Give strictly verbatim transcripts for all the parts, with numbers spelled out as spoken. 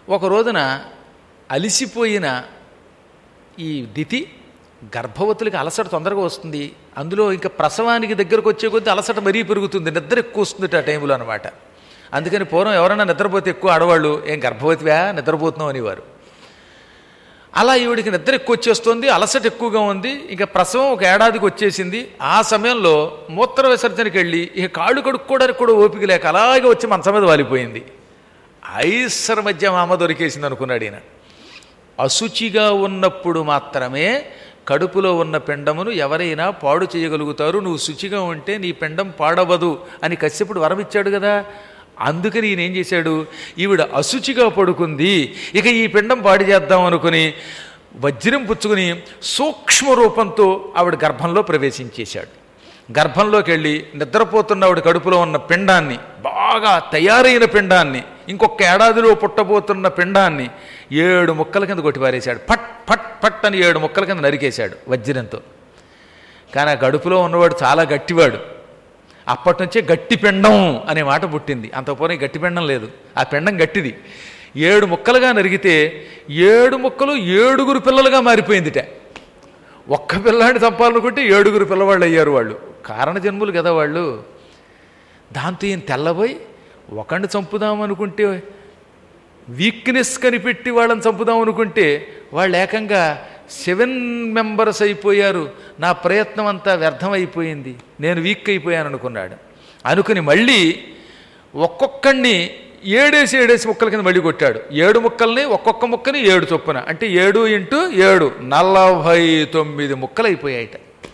ఒక రోజున అలిసిపోయిన ఈ దితి, గర్భవతులకి అలసట తొందరగా వస్తుంది, అందులో ఇంకా ప్రసవానికి దగ్గరకు వచ్చే కొద్దీ అలసట మరీ పెరుగుతుంది, నిద్ర ఎక్కువ వస్తుంది ఆ టైంలో అనమాట. అందుకని పూర్వం ఎవరైనా నిద్రపోతే ఎక్కువ ఆడవాళ్ళు ఏం గర్భవతివా నిద్రపోతున్నావు అనేవారు. అలా ఈవిడికి నిద్ర ఎక్కువ వచ్చేస్తుంది, అలసట ఎక్కువగా ఉంది, ఇంకా ప్రసవం ఒక ఏడాదికి వచ్చేసింది. ఆ సమయంలో మూత్ర విసర్జనకి వెళ్ళి ఇక కాళ్ళు కడుక్కోవడానికి కూడా ఓపిక లేక అలాగే వచ్చి మంచం మీద వాలిపోయింది. ఐశ్వర మధ్య మా అమ్మ దొరికేసింది అనుకున్నాడు ఈయన. అశుచిగా ఉన్నప్పుడు మాత్రమే కడుపులో ఉన్న పిండమును ఎవరైనా పాడు చేయగలుగుతారు, నువ్వు శుచిగా ఉంటే నీ పిండం పాడవదు అని కశ్యపుడు వరమిచ్చాడు కదా. అందుకని ఈయన ఏం చేశాడు, ఈవిడ అశుచిగా పడుకుంది, ఇక ఈ పిండం పాడు చేద్దాం అనుకుని వజ్రం పుచ్చుకుని సూక్ష్మ రూపంతో ఆవిడ గర్భంలో ప్రవేశించేశాడు. గర్భంలోకి వెళ్ళి నిద్రపోతున్న ఆవిడ కడుపులో ఉన్న పిండాన్ని, బాగా తయారైన పిండాన్ని, ఇంకొక ఏడాదిలో పుట్టబోతున్న పిండాన్ని ఏడు ముక్కల కింద కొట్టిపారేశాడు. పట్ పట్ పట్ అని ఏడు ముక్కల కింద నరికేశాడు వజ్రంతో. కానీ ఆ కడుపులో ఉన్నవాడు చాలా గట్టివాడు. అప్పటి నుంచే గట్టి పిండం అనే మాట పుట్టింది. అంతపూర్వం గట్టి పిండం లేదు, ఆ పిండం గట్టిది. ఏడు ముక్కలుగా నరిగితే ఏడు ముక్కలు ఏడుగురు పిల్లలుగా మారిపోయిందిట. ఒక్క పిల్లాడిని చంపాలనుకుంటే ఏడుగురు పిల్లవాళ్ళు అయ్యారు వాళ్ళు. కారణ జన్ములు కదా వాళ్ళు. దాంతో ఈయన తెల్లబోయి ఒకడిని చంపుదామనుకుంటే, వీక్నెస్ కనిపెట్టి వాళ్ళని చంపుదాం అనుకుంటే వాళ్ళు ఏకంగా సెవెన్ మెంబర్స్ అయిపోయారు. నా ప్రయత్నం అంతా వ్యర్థమైపోయింది, నేను వీక్ అయిపోయాను అనుకున్నాడు. అనుకుని మళ్ళీ ఒక్కొక్కడిని ఏడేసి ఏడేసి ముక్కల కింద మళ్ళీ కొట్టాడు. ఏడు ముక్కల్ని ఒక్కొక్క ముక్కని ఏడు చొప్పున, అంటే ఏడు ఇంటూ ఏడు నలభై తొమ్మిది ముక్కలు అయిపోయాయిట.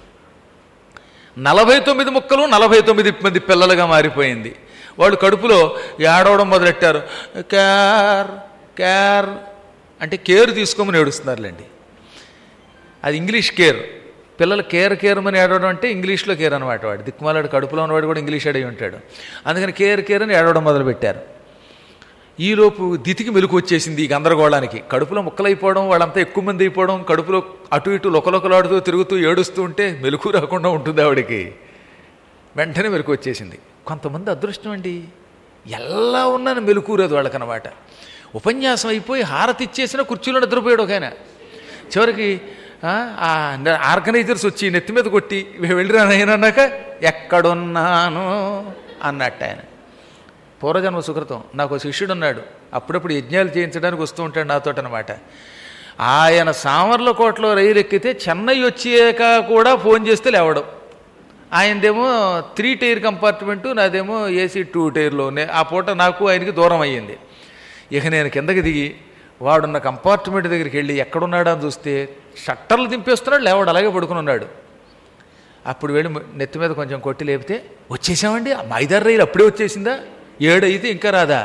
నలభై తొమ్మిది ముక్కలు నలభై తొమ్మిది మంది పిల్లలుగా మారిపోయింది. వాళ్ళు కడుపులో ఏడవడం మొదలెట్టారు. కేర్ కేర్ అంటే కేర్ తీసుకోమని ఏడుస్తున్నారులేండి. అది ఇంగ్లీష్ కేర్. పిల్లలు కేర్ కేర్ అని ఏడవడం అంటే ఇంగ్లీష్లో కేర్ అనమాట. వాడు దిక్కుమాలాడు కడుపులో ఉన్నవాడు కూడా ఇంగ్లీష్ అడిగి ఉంటాడు. అందుకని కేర్ కేర్ అని ఏడవడం మొదలుపెట్టారు. ఈలోపు దితికి మెలకు వచ్చేసింది ఈ గందరగోళానికి. కడుపులో ముక్కలైపోవడం, వాళ్ళంతా ఎక్కువ మంది అయిపోవడం, కడుపులో అటు ఇటు లొకలొకలాడుతూ తిరుగుతూ ఏడుస్తూ ఉంటే మెలకు రాకుండా ఉంటుంది ఆవిడికి. వెంటనే మెలకు వచ్చేసింది. కొంతమంది అదృష్టం అండి, ఎలా ఉన్నా మెలుకూరదు వాళ్ళకనమాట. ఉపన్యాసం అయిపోయి హారతి ఇచ్చేసిన కుర్చీలో నిద్రపోయాడు ఒక ఆయన. చివరికి ఆర్గనైజర్స్ వచ్చి నెత్తి మీద కొట్టి వెళ్ళిరానైనా అన్నాక ఎక్కడున్నాను అన్నట్టు ఆయన. పూర్వజన్మ సుకృతం. నాకు శిష్యుడు ఉన్నాడు, అప్పుడప్పుడు యజ్ఞాలు చేయించడానికి వస్తూ ఉంటాడు నాతోటి అనమాట. ఆయన సామర్లకోటలో రైలు ఎక్కితే చెన్నై వచ్చాక కూడా ఫోన్ చేస్తే లేవడం. ఆయనదేమో త్రీ టైర్ కంపార్ట్మెంటు, నాదేమో ఏసీ టూ టైర్లోనే. ఆ పూట నాకు ఆయనకి దూరం అయ్యింది. ఇక నేను కిందకి దిగి వాడున్న కంపార్ట్మెంట్ దగ్గరికి వెళ్ళి ఎక్కడున్నాడా అని చూస్తే షట్టర్లు దింపేస్తున్నాడు, లేవాడు అలాగే పడుకుని ఉన్నాడు. అప్పుడు వెళ్ళి నెత్తి మీద కొంచెం కొట్టి లేపితే, వచ్చేసామండి, మా ఐదారు రైలు అప్పుడే వచ్చేసిందా, ఏడు అయితే ఇంకా రాదా.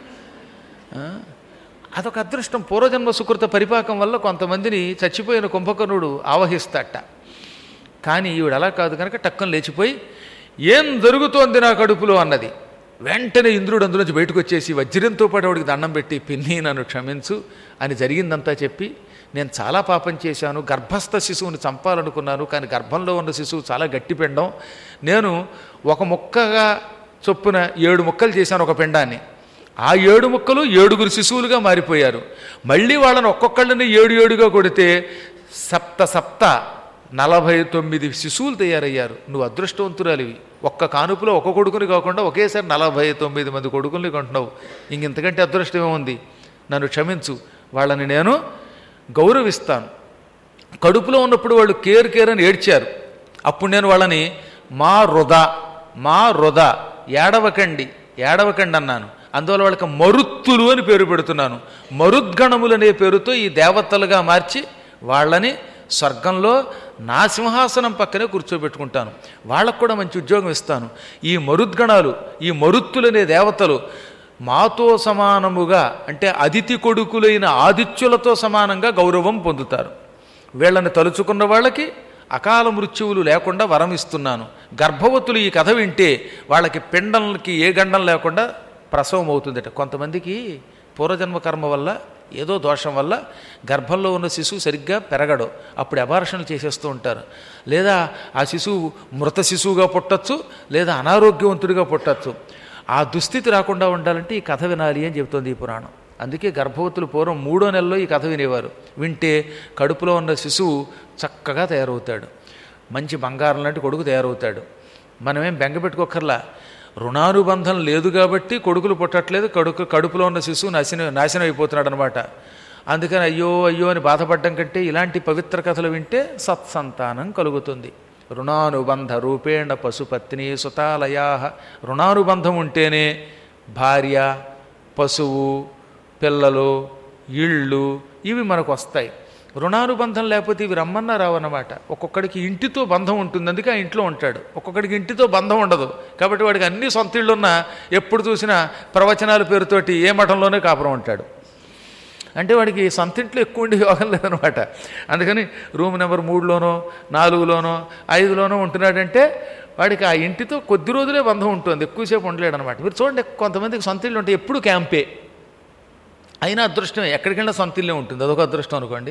అదొక అదృష్టం. పూర్వజన్మ సుకృత పరిపాకం వల్ల కొంతమందిని చచ్చిపోయిన కుంభకర్ణుడు ఆవహిస్తాట. కానీ ఈవిడ అలా కాదు కనుక టక్కన లేచిపోయి, ఏం జరుగుతోంది నా కడుపులో అన్నది. వెంటనే ఇంద్రుడు అందులోంచి బయటకు వచ్చేసి వజ్రంతో పాటు ఆవిడికి దండం పెట్టి, పిన్ని నన్ను క్షమించు అని జరిగిందంతా చెప్పి, నేను చాలా పాపం చేశాను, గర్భస్థ శిశువుని చంపాలనుకున్నాను, కానీ గర్భంలో ఉన్న శిశువు చాలా గట్టి పిండం, నేను ఒక ముక్కగా చొప్పున ఏడు ముక్కలు చేశాను ఒక పిండాన్ని. ఆ ఏడు ముక్కలు ఏడుగురు శిశువులుగా మారిపోయారు. మళ్ళీ వాళ్ళని ఒక్కొక్కళ్ళని ఏడు ఏడుగా కొడితే సప్త సప్త నలభై తొమ్మిది శిశువులు తయారయ్యారు. నువ్వు అదృష్టవంతురాలివి. ఒక్క కానుపులో ఒక్క కొడుకుని కాకుండా ఒకేసారి నలభై తొమ్మిది మంది కొడుకుల్ని కొంటున్నావు. ఇంకెంతకంటే అదృష్టమే ఉంది. నన్ను క్షమించు, వాళ్ళని నేను గౌరవిస్తాను. కడుపులో ఉన్నప్పుడు వాళ్ళు కేర్ కేర్ అని ఏడ్చారు. అప్పుడు నేను వాళ్ళని మా వృధా మా వృధా ఏడవకండి ఏడవకండి అన్నాను. అందువల్ల వాళ్ళకి మరుత్తులు అని పేరు పెడుతున్నాను. మరుద్గణములు అనే పేరుతో ఈ దేవతలుగా మార్చి వాళ్ళని స్వర్గంలో నా సింహాసనం పక్కనే కూర్చోబెట్టుకుంటాను. వాళ్ళకు కూడా మంచి ఉద్యోగం ఇస్తాను. ఈ మరుద్గణాలు, ఈ మరుత్తులనే దేవతలు మాతో సమానముగా, అంటే అదితి కొడుకులైన ఆదిత్యులతో సమానంగా గౌరవం పొందుతారు. వీళ్ళని తలుచుకున్న వాళ్ళకి అకాల మృత్యువులు లేకుండా వరం ఇస్తున్నాను. గర్భవతులు ఈ కథ వింటే వాళ్ళకి పిండంకి ఏ గండం లేకుండా ప్రసవం అవుతుందట. కొంతమందికి పూర్వజన్మ కర్మ వల్ల, ఏదో దోషం వల్ల గర్భంలో ఉన్న శిశువు సరిగ్గా పెరగడు, అప్పుడు అబార్షణలు చేసేస్తూ ఉంటారు. లేదా ఆ శిశువు మృత శిశువుగా పుట్టచ్చు, లేదా అనారోగ్యవంతుడిగా పుట్టచ్చు. ఆ దుస్థితి రాకుండా ఉండాలంటే ఈ కథ వినాలి అని చెబుతోంది ఈ పురాణం. అందుకే గర్భవతులు పూర్వం మూడో నెలలో ఈ కథ వినేవారు. వింటే కడుపులో ఉన్న శిశువు చక్కగా తయారవుతాడు, మంచి బంగారం లాంటి కొడుకు తయారవుతాడు. మనమేం బెంగపెట్టుకోకర్లా, రుణానుబంధం లేదు కాబట్టి కొడుకులు పుట్టట్లేదు, కడుకు కడుపులో ఉన్న శిశువు నాశనం నాశనం అయిపోతున్నాడు అనమాట. అందుకని అయ్యో అయ్యో అని బాధపడడం కంటే ఇలాంటి పవిత్ర కథలు వింటే సత్సంతానం కలుగుతుంది. రుణానుబంధ రూపేణ పశుపత్ని సుతాలయా. రుణానుబంధం ఉంటేనే భార్య, పశువు, పిల్లలు, ఇళ్ళు ఇవి మనకు వస్తాయి. రుణానుబంధం లేకపోతే ఇవి రమ్మన్నా రావన్నమాట. ఒక్కొక్కడికి ఇంటితో బంధం ఉంటుంది, అందుకే ఆ ఇంట్లో ఉంటాడు. ఒక్కొక్కడికి ఇంటితో బంధం ఉండదు, కాబట్టి వాడికి అన్ని సొంత ఇళ్ళున్నా ఎప్పుడు చూసినా ప్రవచనాల పేరుతోటి ఏ మఠంలోనే కాపురం ఉంటాడు. అంటే వాడికి సొంత ఇంట్లో ఎక్కువ ఉండే యోగం లేదనమాట. అందుకని రూమ్ నెంబర్ మూడులోనో నాలుగులోనో ఐదులోనో ఉంటున్నాడంటే వాడికి ఆ ఇంటితో కొద్ది రోజులే బంధం ఉంటుంది, ఎక్కువసేపు ఉండలేడు అనమాట. మీరు చూడండి, కొంతమందికి సొంత ఇల్లు ఉంటాయి, ఎప్పుడు క్యాంపే, అయినా అదృష్టమే, ఎక్కడికి వెళ్ళినా సొంత ఇల్లే ఉంటుంది, అదొక అదృష్టం అనుకోండి.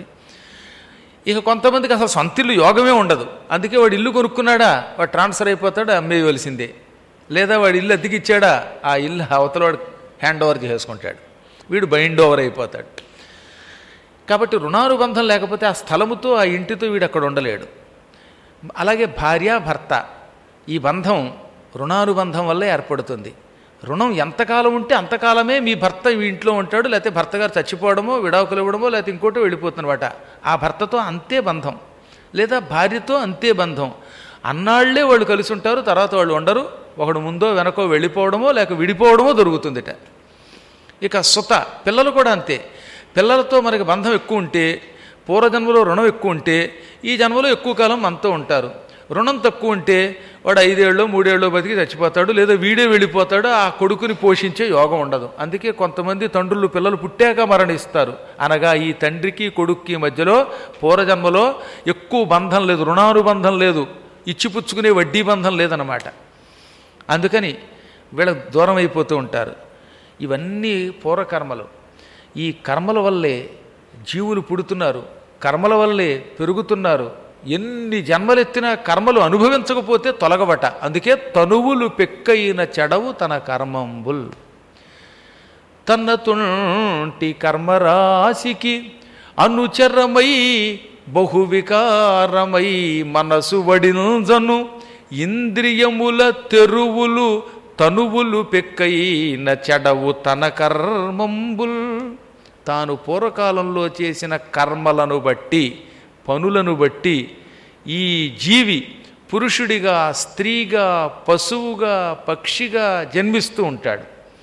ఇక కొంతమందికి అసలు సొంత ఇల్లు యోగమే ఉండదు, అందుకే వాడు ఇల్లు కొనుక్కున్నాడా వాడు ట్రాన్స్ఫర్ అయిపోతాడు, అమ్మేయవలసిందే. లేదా వాడు ఇల్లు అద్దెకిచ్చాడా ఆ ఇల్లు అవతల వాడు హ్యాండ్ ఓవర్ చేసుకుంటాడు, వీడు బైండ్ ఓవర్ అయిపోతాడు. కాబట్టి రుణానుబంధం లేకపోతే ఆ స్థలముతో ఆ ఇంటితో వీడు అక్కడ ఉండలేడు. అలాగే భార్య భర్త ఈ బంధం రుణానుబంధం వల్లే ఏర్పడుతుంది. రుణం ఎంతకాలం ఉంటే అంతకాలమే మీ భర్త ఈ ఇంట్లో ఉంటాడు, లేకపోతే భర్త గారు చచ్చిపోవడమో విడాకులు ఇవ్వడమో లేకపోతే ఇంకోటి వెళ్ళిపోతున్నమాట. ఆ భర్తతో అంతే బంధం, లేదా భార్యతో అంతే బంధం. అన్నాళ్లే వాళ్ళు కలిసి ఉంటారు, తర్వాత వాళ్ళు ఉండరు, ఒకడు ముందో వెనకో వెళ్ళిపోవడమో లేక విడిపోవడమో దొరుకుతుందిట. ఇక సుత పిల్లలు కూడా అంతే. పిల్లలతో మనకి బంధం ఎక్కువ ఉంటే, పూర్వజన్మలో రుణం ఎక్కువ ఉంటే ఈ జన్మలో ఎక్కువ కాలం మనతో ఉంటారు. రుణం తక్కువ ఉంటే వాడు ఐదేళ్ళు మూడేళ్ళు బతికి చచ్చిపోతాడు, లేదా వీడే వెళ్ళిపోతాడు, ఆ కొడుకుని పోషించే యోగం ఉండదు. అందుకే కొంతమంది తండ్రులు పిల్లలు పుట్టాక మరణిస్తారు. అనగా ఈ తండ్రికి కొడుక్కి మధ్యలో పూర్వజన్మలో ఎక్కువ బంధం లేదు, రుణానుబంధం లేదు, ఇచ్చిపుచ్చుకునే వడ్డీ బంధం లేదన్నమాట. అందుకని వీళ్ళ దూరం అయిపోతూ ఉంటారు. ఇవన్నీ పూర్వకర్మలు. ఈ కర్మల వల్లే జీవులు పుడుతున్నారు, కర్మల వల్లే పెరుగుతున్నారు. ఎన్ని జన్మలెత్తినా కర్మలు అనుభవించకపోతే తొలగబట. అందుకే తనువులు పెక్కయిన చెడవు తన కర్మంబుల్. తన తుంటి కర్మరాశికి అనుచరమై బహువికారమై మనసు వడింజను ఇంద్రియముల తెరువులు తనువులు పెక్కయిన చెడవు తన కర్మంబుల్. తాను పూర్వకాలంలో చేసిన కర్మలను బట్టి, పనులను బట్టి ఈ జీవి పురుషుడిగా, స్త్రీగా, పశువుగా, పక్షిగా జన్మిస్తూ ఉంటాడు.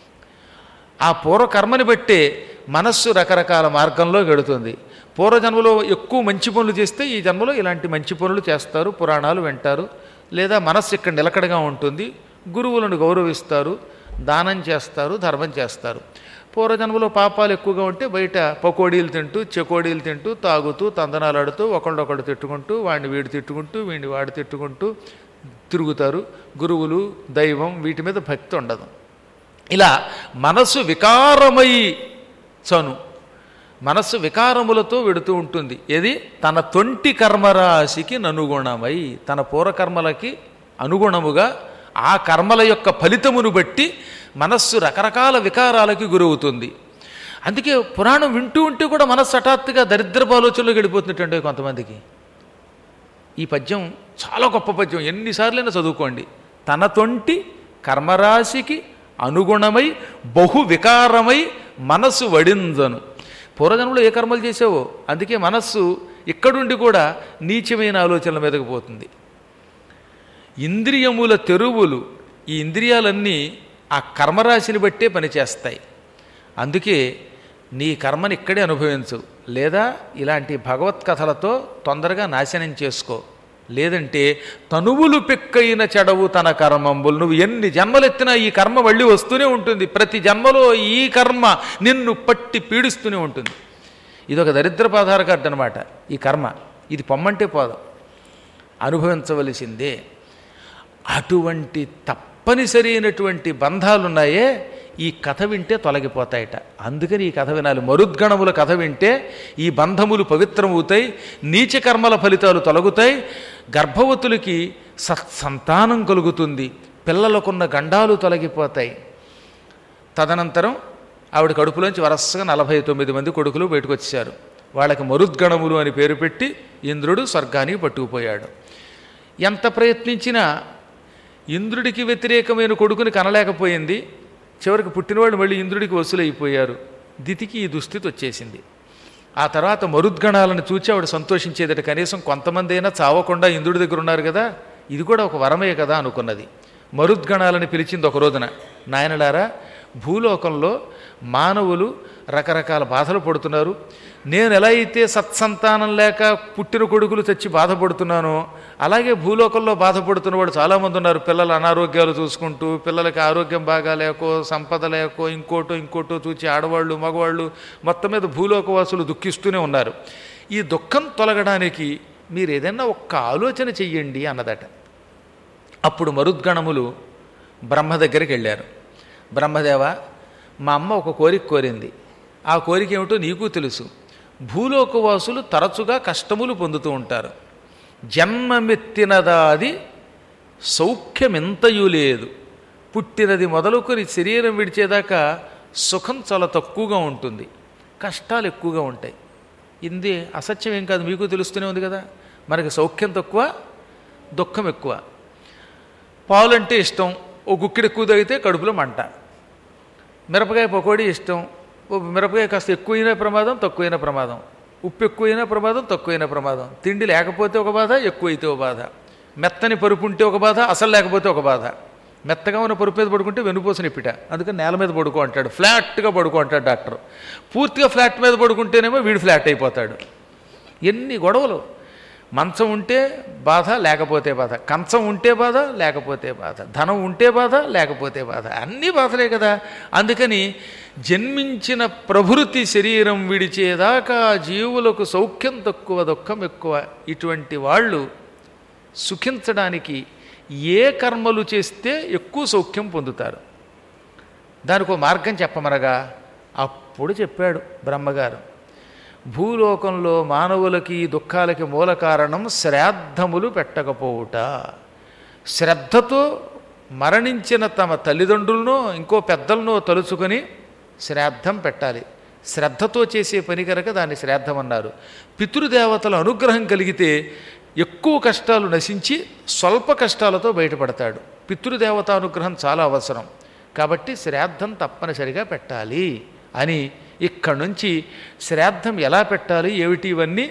ఆ పూర్వకర్మని బట్టే మనస్సు రకరకాల మార్గంలో గడుతుంది. పూర్వజన్మలో ఎక్కువ మంచి పనులు చేస్తే ఈ జన్మలో ఇలాంటి మంచి పనులు చేస్తారు, పురాణాలు వింటారు. లేదా మనస్సు ఇక్కడ నిలకడగా ఉంటుంది, గురువులను గౌరవిస్తారు, దానం చేస్తారు, ధర్మం చేస్తారు. పూర్వజన్మలో పాపాలు ఎక్కువగా ఉంటే బయట పకోడీలు తింటూ, చెకోడీలు తింటూ, తాగుతూ, తందనాలాడుతూ, ఒకళ్ళొకళ్ళు తిట్టుకుంటూ, వాడిని వీడు తిట్టుకుంటూ, వీడిని వాడు తిట్టుకుంటూ తిరుగుతారు. గురువులు, దైవం వీటి మీద భక్తి ఉండదు. ఇలా మనస్సు వికారమై చను, మనస్సు వికారములతో వెడుతూ ఉంటుంది. ఏది? తన తొంటి కర్మరాశికి ననుగుణమై, తన పూర్వకర్మలకి అనుగుణముగా ఆ కర్మల యొక్క ఫలితమును బట్టి మనస్సు రకరకాల వికారాలకి గురవుతుంది. అందుకే పురాణం వింటూ ఉంటే కూడా మనస్సు హఠాత్తుగా దరిద్రపు ఆలోచనలోకి వెళ్ళిపోతున్నట్టు కొంతమందికి. ఈ పద్యం చాలా గొప్ప పద్యం, ఎన్నిసార్లైనా చదువుకోండి. తన తొంటి కర్మరాశికి అనుగుణమై బహు వికారమై మనస్సు వడింజను. పూర్వజన్మలో ఏ కర్మలు చేసావో అందుకే మనస్సు ఇక్కడుండి కూడా నీచమైన ఆలోచనల మీదకి పోతుంది. ఇంద్రియముల తెరువులు, ఈ ఇంద్రియాలన్నీ ఆ కర్మరాశిని బట్టే పనిచేస్తాయి. అందుకే నీ కర్మని ఇక్కడే అనుభవించు, లేదా ఇలాంటి భగవత్కథలతో తొందరగా నాశనం చేసుకో. లేదంటే తనువులు పెక్కైన చెడవు తన కర్మంబులు. నువ్వు ఎన్ని జన్మలెత్తినా ఈ కర్మ మళ్ళీ వస్తూనే ఉంటుంది. ప్రతి జన్మలో ఈ కర్మ నిన్ను పట్టి పీడిస్తూనే ఉంటుంది. ఇదొక దరిద్రపాధార కార్డు అనమాట. ఈ కర్మ ఇది పొమ్మంటే పోదు, అనుభవించవలసిందే. అటువంటి తప్పనిసరి అయినటువంటి బంధాలున్నాయే ఈ కథ వింటే తొలగిపోతాయట. అందుకని ఈ కథ వినాలి. మరుద్గణముల కథ వింటే ఈ బంధములు పవిత్రమవుతాయి, నీచకర్మల ఫలితాలు తొలగుతాయి, గర్భవతులకి సత్సంతానం కలుగుతుంది, పిల్లలకున్న గండాలు తొలగిపోతాయి. తదనంతరం ఆవిడ కడుపులోంచి వరసగా నలభై తొమ్మిది మంది కొడుకులు బయటకు వచ్చేశారు. వాళ్ళకి మరుద్గణములు అని పేరు పెట్టి ఇంద్రుడు స్వర్గానికి పట్టుకుపోయాడు. ఎంత ప్రయత్నించినా ఇంద్రుడికి వ్యతిరేకమైన కొడుకుని కనలేకపోయింది. చివరికి పుట్టినవాళ్ళు మళ్ళీ ఇంద్రుడికి వసూలైపోయారు. దితికి ఈ దుస్థితి వచ్చేసింది. ఆ తర్వాత మరుద్గణాలను చూచి ఆవిడ సంతోషించేదట, కనీసం కొంతమంది అయినా చావకుండా ఇంద్రుడి దగ్గర ఉన్నారు కదా, ఇది కూడా ఒక వరమే కదా అనుకున్నది. మరుద్గణాలని పిలిచింది ఒక రోజున, నాయనలారా, భూలోకంలో మానవులు రకరకాల బాధలు పడుతున్నారు. నేను ఎలా అయితే సత్సంతానం లేక పుట్టిన కొడుకులు చచ్చి బాధపడుతున్నానో అలాగే భూలోకంలో బాధపడుతున్న వాడు చాలామంది ఉన్నారు. పిల్లల అనారోగ్యాలు చూసుకుంటూ, పిల్లలకి ఆరోగ్యం బాగా లేకో, సంపద లేకో, ఇంకోటో ఇంకోటో చూచి ఆడవాళ్ళు మగవాళ్ళు మొత్తం మీద భూలోకవాసులు దుఃఖిస్తూనే ఉన్నారు. ఈ దుఃఖం తొలగడానికి మీరు ఏదైనా ఒక్క ఆలోచన చెయ్యండి అన్నదట. అప్పుడు మరుద్గణములు బ్రహ్మ దగ్గరికి వెళ్ళారు. బ్రహ్మదేవ, మా అమ్మ ఒక కోరిక కోరింది. ఆ కోరిక ఏమిటో నీకు తెలుసు. భూలోకవాసులు తరచుగా కష్టములు పొందుతూ ఉంటారు. జన్మమెత్తినదాది సౌఖ్యమెంతయూ లేదు. పుట్టినది మొదలుకొని శరీరం విడిచేదాకా సుఖం చాలా తక్కువగా ఉంటుంది, కష్టాలు ఎక్కువగా ఉంటాయి. ఇది అసత్యం ఏం కాదు, మీకు తెలుస్తూనే ఉంది కదా. మనకి సౌఖ్యం తక్కువ, దుఃఖం ఎక్కువ. పాలు అంటే ఇష్టం, ఓ గుక్కిడి ఎక్కువ తాగితే కడుపులో మంట. మిరపకాయ పకోడీ ఇష్టం, ఓ మిరపకాయ కాస్త ఎక్కువైనా ప్రమాదం, తక్కువైనా ప్రమాదం. ఉప్పు ఎక్కువైనా ప్రమాదం, తక్కువైనా ప్రమాదం. తిండి లేకపోతే ఒక బాధ, ఎక్కువైతే ఒక బాధ. మెత్తని పరుపు ఉంటే ఒక బాధ, అసలు లేకపోతే ఒక బాధ. మెత్తగా ఉన్న పరుపు మీద పడుకుంటే వెన్నుపోసిన ఇప్పిట, అందుకని నేల మీద పడుకో అంటాడు. ఫ్లాట్గా పడుకో అంటాడు డాక్టర్. పూర్తిగా ఫ్లాట్ మీద పడుకుంటేనేమో వీడు ఫ్లాట్ అయిపోతాడు. ఎన్ని గొడవలు. మంచం ఉంటే బాధ, లేకపోతే బాధ. కంచం ఉంటే బాధ, లేకపోతే బాధ. ధనం ఉంటే బాధ, లేకపోతే బాధ. అన్నీ బాధలే కదా. అందుకని జన్మించిన ప్రభృతి శరీరం విడిచేదాకా జీవులకు సౌఖ్యం తక్కువ, దుఃఖం ఎక్కువ. ఇటువంటి వాళ్ళు సుఖించడానికి ఏ కర్మలు చేస్తే ఎక్కువ సౌఖ్యం పొందుతారు, దానికి ఒక మార్గం చెప్పమనగా అప్పుడు చెప్పాడు బ్రహ్మగారు. భూలోకంలో మానవులకి దుఃఖాలకి మూల కారణం శ్రాద్ధములు పెట్టకపోవుట. శ్రద్ధతో మరణించిన తమ తల్లిదండ్రులనో ఇంకో పెద్దలనో తలుచుకొని శ్రాద్ధం పెట్టాలి. శ్రద్ధతో చేసే పని కనుక దాన్ని శ్రాద్ధం అన్నారు. పితృదేవతల అనుగ్రహం కలిగితే ఎక్కువ కష్టాలు నశించి స్వల్ప కష్టాలతో బయటపడతాడు. పితృదేవతానుగ్రహం చాలా అవసరం కాబట్టి శ్రాద్ధం తప్పనిసరిగా పెట్టాలి అని ఇక్కడి నుంచి శ్రాద్ధం ఎలా పెట్టాలి ఏమిటి ఇవన్నీ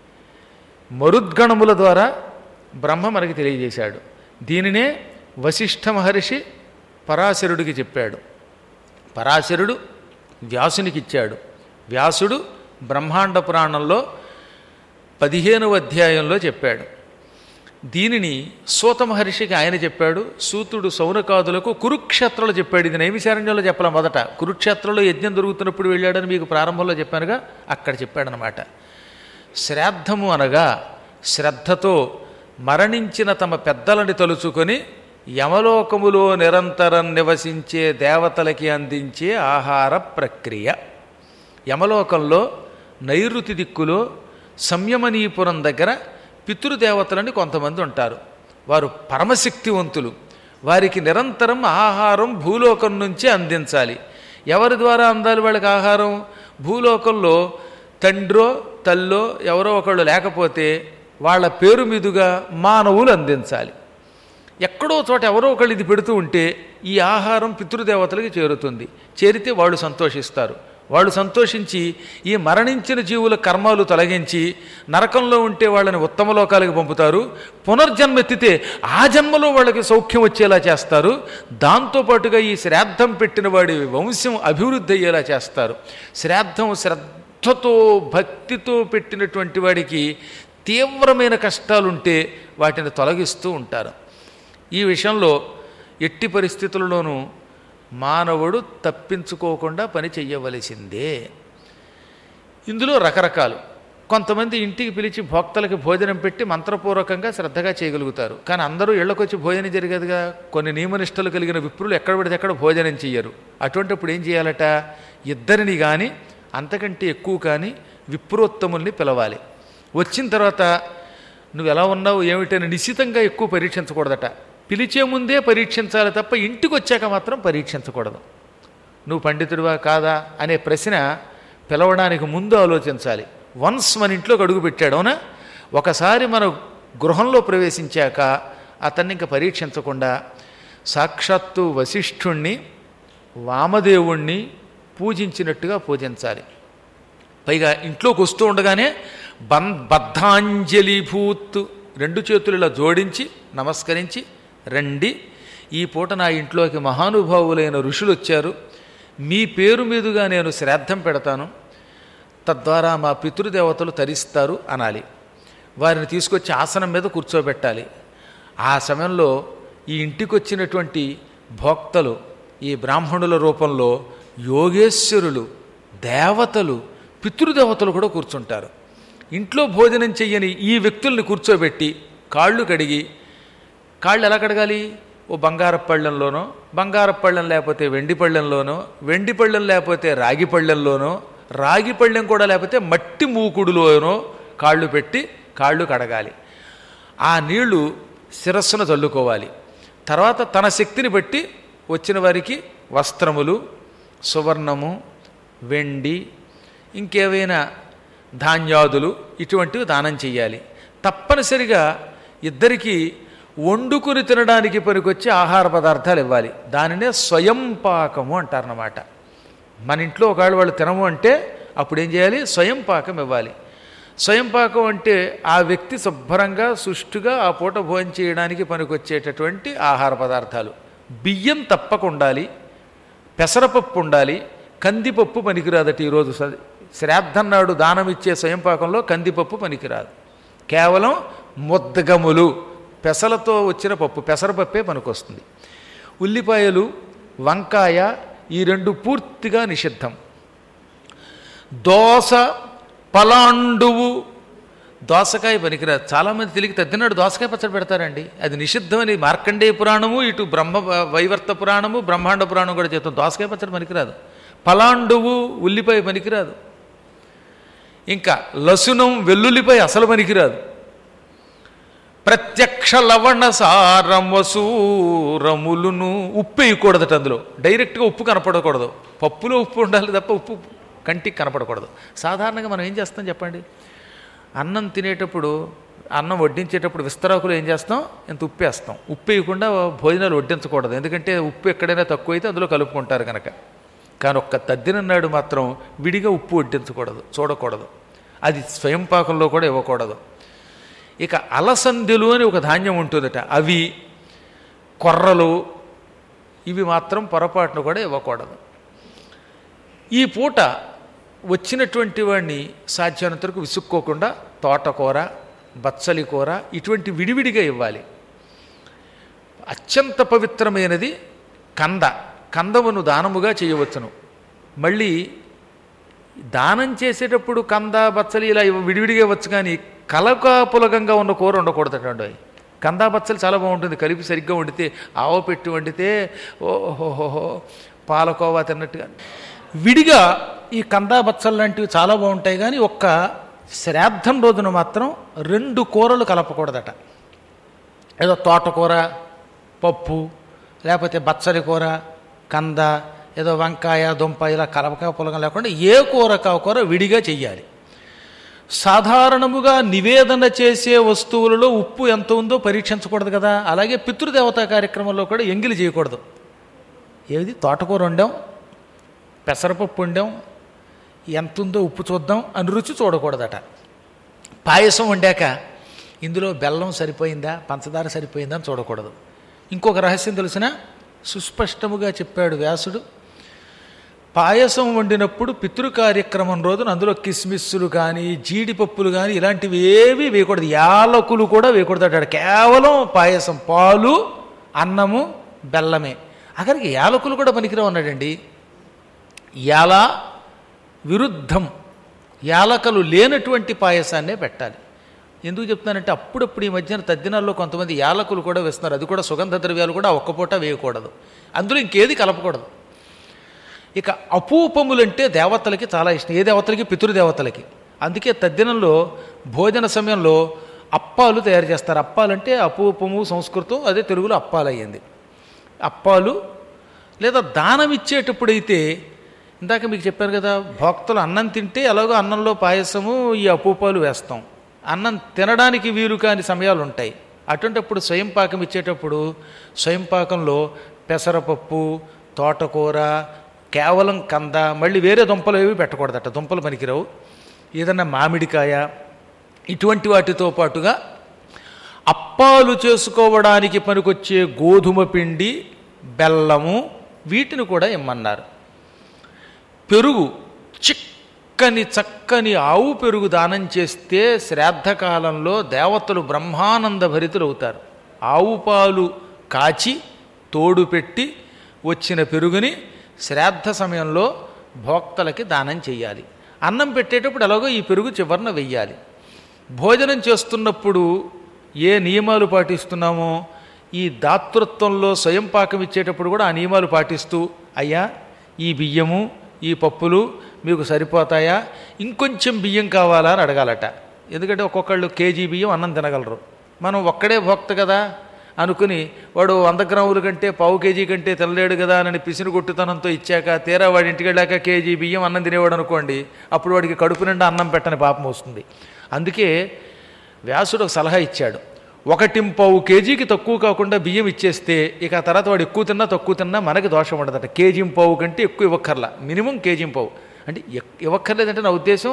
మరుద్గణముల ద్వారా బ్రహ్మ మనకి తెలియజేశాడు. దీనినే వశిష్ఠ మహర్షి పరాశరుడికి చెప్పాడు. పరాశరుడు వ్యాసునికి ఇచ్చాడు. వ్యాసుడు బ్రహ్మాండ పురాణంలో పదిహేనవ అధ్యాయంలో చెప్పాడు. దీనిని సూత మహర్షికి ఆయన చెప్పాడు. సూతుడు సౌనకాదులకు కురుక్షేత్రంలో చెప్పాడు. ఇది నైమిశారణ్యంలో చెప్పాల. మొదట కురుక్షేత్రంలో యజ్ఞం దొరుకుతున్నప్పుడు వెళ్ళాడని మీకు ప్రారంభంలో చెప్పానుగా, అక్కడ చెప్పాడనమాట. శ్రాద్ధము అనగా శ్రద్ధతో మరణించిన తమ పెద్దలని తలుచుకొని యమలోకములో నిరంతరం నివసించే దేవతలకి అందించే ఆహార ప్రక్రియ. యమలోకంలో నైరుతి దిక్కులో సంయమనీపురం దగ్గర పితృదేవతలని కొంతమంది ఉంటారు. వారు పరమశక్తివంతులు. వారికి నిరంతరం ఆహారం భూలోకం నుంచి అందించాలి. ఎవరి ద్వారా అందాలి వాళ్ళకి ఆహారం? భూలోకంలో తండ్రో తల్లో ఎవరో ఒకళ్ళు లేకపోతే వాళ్ళ పేరు మీదుగా మానవులు అందించాలి. ఎక్కడో చోట ఎవరో ఒకళ్ళు ఇది పెడుతూ ఉంటే ఈ ఆహారం పితృదేవతలకి చేరుతుంది. చేరితే వాళ్ళు సంతోషిస్తారు. వాళ్ళు సంతోషించి ఈ మరణించిన జీవుల కర్మాలు తొలగించి నరకంలో ఉంటే వాళ్ళని ఉత్తమ లోకాలకు పంపుతారు. పునర్జన్మ ఎత్తితే ఆ జన్మలో వాళ్ళకి సౌఖ్యం వచ్చేలా చేస్తారు. దాంతోపాటుగా ఈ శ్రాద్ధం పెట్టిన వాడి వంశం అభివృద్ధి అయ్యేలా చేస్తారు. శ్రాద్ధం శ్రద్ధతో భక్తితో పెట్టినటువంటి వాడికి తీవ్రమైన కష్టాలుంటే వాటిని తొలగిస్తూ ఉంటారు. ఈ విషయంలో ఎట్టి పరిస్థితులలోనూ మానవుడు తప్పించుకోకుండా పని చెయ్యవలసిందే. ఇందులో రకరకాలు. కొంతమంది ఇంటికి పిలిచి భోక్తలకి భోజనం పెట్టి మంత్రపూర్వకంగా శ్రద్ధగా చేయగలుగుతారు. కానీ అందరూ ఇళ్లకొచ్చి భోజనం జరిగేదిగా. కొన్ని నియమనిష్టలు కలిగిన విప్రులు ఎక్కడ పడితే ఎక్కడ భోజనం చెయ్యరు. అటువంటిప్పుడు ఏం చేయాలట? ఇద్దరిని కానీ అంతకంటే ఎక్కువ కానీ విప్రోత్తముల్ని పిలవాలి. వచ్చిన తర్వాత నువ్వు ఎలా ఉన్నావు ఏమిటని నిశ్చితంగా ఎక్కువ పరీక్షించకూడదట. పిలిచే ముందే పరీక్షించాలి తప్ప ఇంటికి వచ్చాక మాత్రం పరీక్షించకూడదు. నువ్వు పండితుడివా కాదా అనే ప్రశ్న పిలవడానికి ముందు ఆలోచించాలి. వన్స్ మన ఇంట్లోకి అడుగు పెట్టాడు, అవునా? ఒకసారి మన గృహంలో ప్రవేశించాక అతన్ని ఇంకా పరీక్షించకుండా సాక్షాత్తు వశిష్ఠుణ్ణి వామదేవుణ్ణి పూజించినట్టుగా పూజించాలి. పైగా ఇంట్లోకి వస్తూ ఉండగానే బన్ బద్ధాంజలిభూత్ రెండు చేతులు ఇలా జోడించి నమస్కరించి, రండి, ఈ పూట నా ఇంట్లోకి మహానుభావులైన ఋషులు వచ్చారు, మీ పేరు మీదుగా నేను శ్రాద్ధం పెడతాను, తద్వారా మా పితృదేవతలు తరిస్తారు అనాలి. వారిని తీసుకొచ్చి ఆసనం మీద కూర్చోబెట్టాలి. ఆ సమయంలో ఈ ఇంటికి వచ్చినటువంటి భోక్తలు ఈ బ్రాహ్మణుల రూపంలో యోగేశ్వరులు, దేవతలు, పితృదేవతలు కూడా కూర్చుంటారు. ఇంట్లో భోజనం చెయ్యని ఈ వ్యక్తుల్ని కూర్చోబెట్టి కాళ్ళు కడిగి, కాళ్ళు ఎలా కడగాలి? ఓ బంగారపు పళ్ళెంలోనో, బంగారపు పళ్ళెం లేకపోతే వెండి పళ్ళెంలోనో, వెండి పళ్ళెం లేకపోతే రాగి పళ్ళెంలోనో, రాగి పళ్ళెం కూడా లేకపోతే మట్టి మూకుడులోనో కాళ్ళు పెట్టి కాళ్ళు కడగాలి. ఆ నీళ్లు శిరస్సున చల్లుకోవాలి. తర్వాత తన శక్తిని బట్టి వచ్చిన వారికి వస్త్రములు, సువర్ణము, వెండి, ఇంకేవైనా ధాన్యాదులు ఇటువంటివి దానం చెయ్యాలి. తప్పనిసరిగా ఇద్దరికీ వండుకుని తినడానికి పనికొచ్చే ఆహార పదార్థాలు ఇవ్వాలి. దానినే స్వయం పాకము అంటారన్నమాట. మన ఇంట్లో ఒకవేళ వాళ్ళు తినము అంటే అప్పుడు ఏం చేయాలి? స్వయం పాకం ఇవ్వాలి. స్వయం పాకం అంటే ఆ వ్యక్తి శుభ్రంగా సుష్టుగా ఆ పూట భోజనం చేయడానికి పనికొచ్చేటటువంటి ఆహార పదార్థాలు. బియ్యం తప్పక ఉండాలి, పెసరపప్పు ఉండాలి, కందిపప్పు పనికిరాదట. ఈరోజు శ్రాద్ధం నాడు దానం ఇచ్చే స్వయంపాకంలో కందిపప్పు పనికిరాదు. కేవలం ముద్దగములు, పెసలతో వచ్చిన పప్పు, పెసరపప్పే పనికొస్తుంది. ఉల్లిపాయలు, వంకాయ ఈ రెండు పూర్తిగా నిషిద్ధం. దోస, పలాండువు, దోసకాయ పనికిరాదు. చాలామంది తెలియక తద్దినాడు దోసకాయ పచ్చడి పెడతారండి. అది నిషిద్ధమని మార్కండేయ పురాణము, ఇటు బ్రహ్మ వైవర్త పురాణము, బ్రహ్మాండ పురాణం కూడా చెప్తాం. దోసకాయ పచ్చడి పనికిరాదు. పలాండువు, ఉల్లిపాయ పనికిరాదు. ఇంకా లసునం, వెల్లుల్లిపాయ అసలు పనికిరాదు. ప్రత్యక్ష లవణ సారమసూరములును, ఉప్పు వేయకూడదట. అందులో డైరెక్ట్గా ఉప్పు కనపడకూడదు. పప్పులో ఉప్పు ఉండాలి తప్ప ఉప్పు కంటికి కనపడకూడదు. సాధారణంగా మనం ఏం చేస్తాం చెప్పండి? అన్నం తినేటప్పుడు, అన్నం వడ్డించేటప్పుడు విస్తరాకులు ఏం చేస్తాం? ఇంత ఉప్పు వేస్తాం. ఉప్పు వేయకుండా భోజనాలు వడ్డించకూడదు. ఎందుకంటే ఉప్పు ఎక్కడైనా తక్కువ అయితే అందులో కలుపుకుంటారు కనుక. కానీ ఒక్క తద్దినన్నాడు మాత్రం విడిగా ఉప్పు వడ్డించకూడదు, చూడకూడదు. అది స్వయంపాకంలో కూడా ఇవ్వకూడదు. ఇక అలసందెలు అని ఒక ధాన్యం ఉంటుందట, అవి, కొర్రలు, ఇవి మాత్రం పొరపాటును కూడా ఇవ్వకూడదు. ఈ పూట వచ్చినటువంటి వాడిని సాధ్యమైనంత వరకు విసుక్కోకుండా తోటకూర, బచ్చలి కూర ఇటువంటి విడివిడిగా ఇవ్వాలి. అత్యంత పవిత్రమైనది కంద. కందమును దానముగా చేయవచ్చును. మళ్ళీ దానం చేసేటప్పుడు కంద, బచ్చలి ఇలా విడివిడిగా ఇవ్వచ్చు, కానీ కలకాపులగంగా ఉన్న కూర ఉండకూడదటండి. కందా బచ్చలు చాలా బాగుంటుంది, కలిపి సరిగ్గా వండితే, ఆవు పెట్టి వండితే ఓహోహోహో పాలకోవా తిన్నట్టుగా. విడిగా ఈ కందా బచ్చలు లాంటివి చాలా బాగుంటాయి, కానీ ఒక్క శ్రాద్ధం రోజున మాత్రం రెండు కూరలు కలపకూడదట. ఏదో తోటకూర, పప్పు, లేకపోతే బచ్చలి కూర, కంద, ఏదో వంకాయ, దుంప ఇలా కలపక పులగం లేకుండా ఏ కూర కాకూర విడిగా చెయ్యాలి. సాధారణముగా నివేదన చేసే వస్తువులలో ఉప్పు ఎంత ఉందో పరీక్షించకూడదు కదా. అలాగే పితృదేవతా కార్యక్రమంలో కూడా ఎంగిలి చేయకూడదు. ఏది తోటకూర వండాం, పెసరపప్పు వండాం, ఎంత ఉందో ఉప్పు చూద్దాం అని రుచి చూడకూడదట. పాయసం వండాక ఇందులో బెల్లం సరిపోయిందా, పంచదార సరిపోయిందా అని చూడకూడదు. ఇంకొక రహస్యం తెలిసిన సుస్పష్టముగా చెప్పాడు వ్యాసుడు. పాయసం వండినప్పుడు పితృ కార్యక్రమం రోజున అందులో కిస్మిస్సులు కానీ, జీడిపప్పులు కానీ ఇలాంటివి ఏవి వేయకూడదు. యాలకులు కూడా వేయకూడదు అంటాడు. కేవలం పాయసం, పాలు, అన్నము, బెల్లమే. అక్కడికి యాలకులు కూడా పనికిరావు అన్నాడండి. యాల విరుద్ధం, యాలకలు లేనటువంటి పాయసాన్నే పెట్టాలి. ఎందుకు చెప్తున్నానంటే అప్పుడప్పుడు ఈ మధ్యన తద్దినాల్లో కొంతమంది యాలకులు కూడా వేస్తున్నారు. అది కూడా సుగంధ ద్రవ్యాలు కూడా ఒక్క పూట వేయకూడదు. అందులో ఇంకేది కలపకూడదు. ఇక అపూపములంటే దేవతలకి చాలా ఇష్టం. ఏ దేవతలకి? పితృదేవతలకి. అందుకే తద్దినంలో భోజన సమయంలో అప్పాలు తయారు చేస్తారు. అప్పాలంటే అపూపము సంస్కృతం, అదే తెలుగులో అప్పాలు అయ్యింది. అప్పాలు, లేదా దానం ఇచ్చేటప్పుడైతే ఇందాక మీకు చెప్పాను కదా, భక్తులు అన్నం తింటే ఎలాగో అన్నంలో పాయసము ఈ అపూపాలు వేస్తాం. అన్నం తినడానికి వీలు కాని సమయాలు ఉంటాయి. అటువంటిప్పుడు స్వయం పాకం ఇచ్చేటప్పుడు స్వయం పాకంలో పెసరపప్పు, తోటకూర, కేవలం కంద, మళ్ళీ వేరే దుంపలు ఏవి పెట్టకూడదట, దుంపలు పనికిరావు. ఏదన్నా మామిడికాయ ఇటువంటి వాటితో పాటుగా అప్పాలు చేసుకోవడానికి పనికొచ్చే గోధుమ పిండి, బెల్లము వీటిని కూడా ఇమ్మన్నారు. పెరుగు, చిక్కని చక్కని ఆవు పెరుగు దానం చేస్తే శ్రాద్ధకాలంలో దేవతలు బ్రహ్మానంద భరితులు అవుతారు. ఆవు పాలు కాచి తోడు పెట్టి వచ్చిన పెరుగుని శ్రాద్ధ సమయంలో భోక్తలకి దానం చెయ్యాలి. అన్నం పెట్టేటప్పుడు ఎలాగో ఈ పెరుగు చివరన వెయ్యాలి. భోజనం చేస్తున్నప్పుడు ఏ నియమాలు పాటిస్తున్నామో ఈ దాతృత్వంలో స్వయం పాకం ఇచ్చేటప్పుడు కూడా ఆ నియమాలు పాటిస్తూ, అయ్యా ఈ బియ్యము ఈ పప్పులు మీకు సరిపోతాయా, ఇంకొంచెం బియ్యం కావాలా అని అడగాలట. ఎందుకంటే ఒక్కొక్కళ్ళు కేజీ బియ్యం అన్నం తినగలరు. మనం ఒక్కడే భోక్త కదా అనుకుని వాడు వంద గ్రాముల కంటే పావు కేజీ కంటే తినలేడు కదా అని పిసిని కొట్టుతనంతో ఇచ్చాక తీరా వాడి ఇంటికి వెళ్ళాక కేజీ బియ్యం అన్నం తినేవాడు అనుకోండి, అప్పుడు వాడికి కడుపు నిండా అన్నం పెట్టని పాపం వస్తుంది. అందుకే వ్యాసుడు ఒక సలహా ఇచ్చాడు, ఒకటింపావు కేజీకి తక్కువ కాకుండా బియ్యం ఇచ్చేస్తే ఇక ఆ తర్వాత వాడు ఎక్కువ తిన్నా తక్కువ తిన్నా మనకి దోషం ఉండదట. కేజీంపావు కంటే ఎక్కువ ఇవ్వక్కర్లా, మినిమం కేజీంపావు. అంటే ఇవ్వక్కర్లేదంటే నా ఉద్దేశం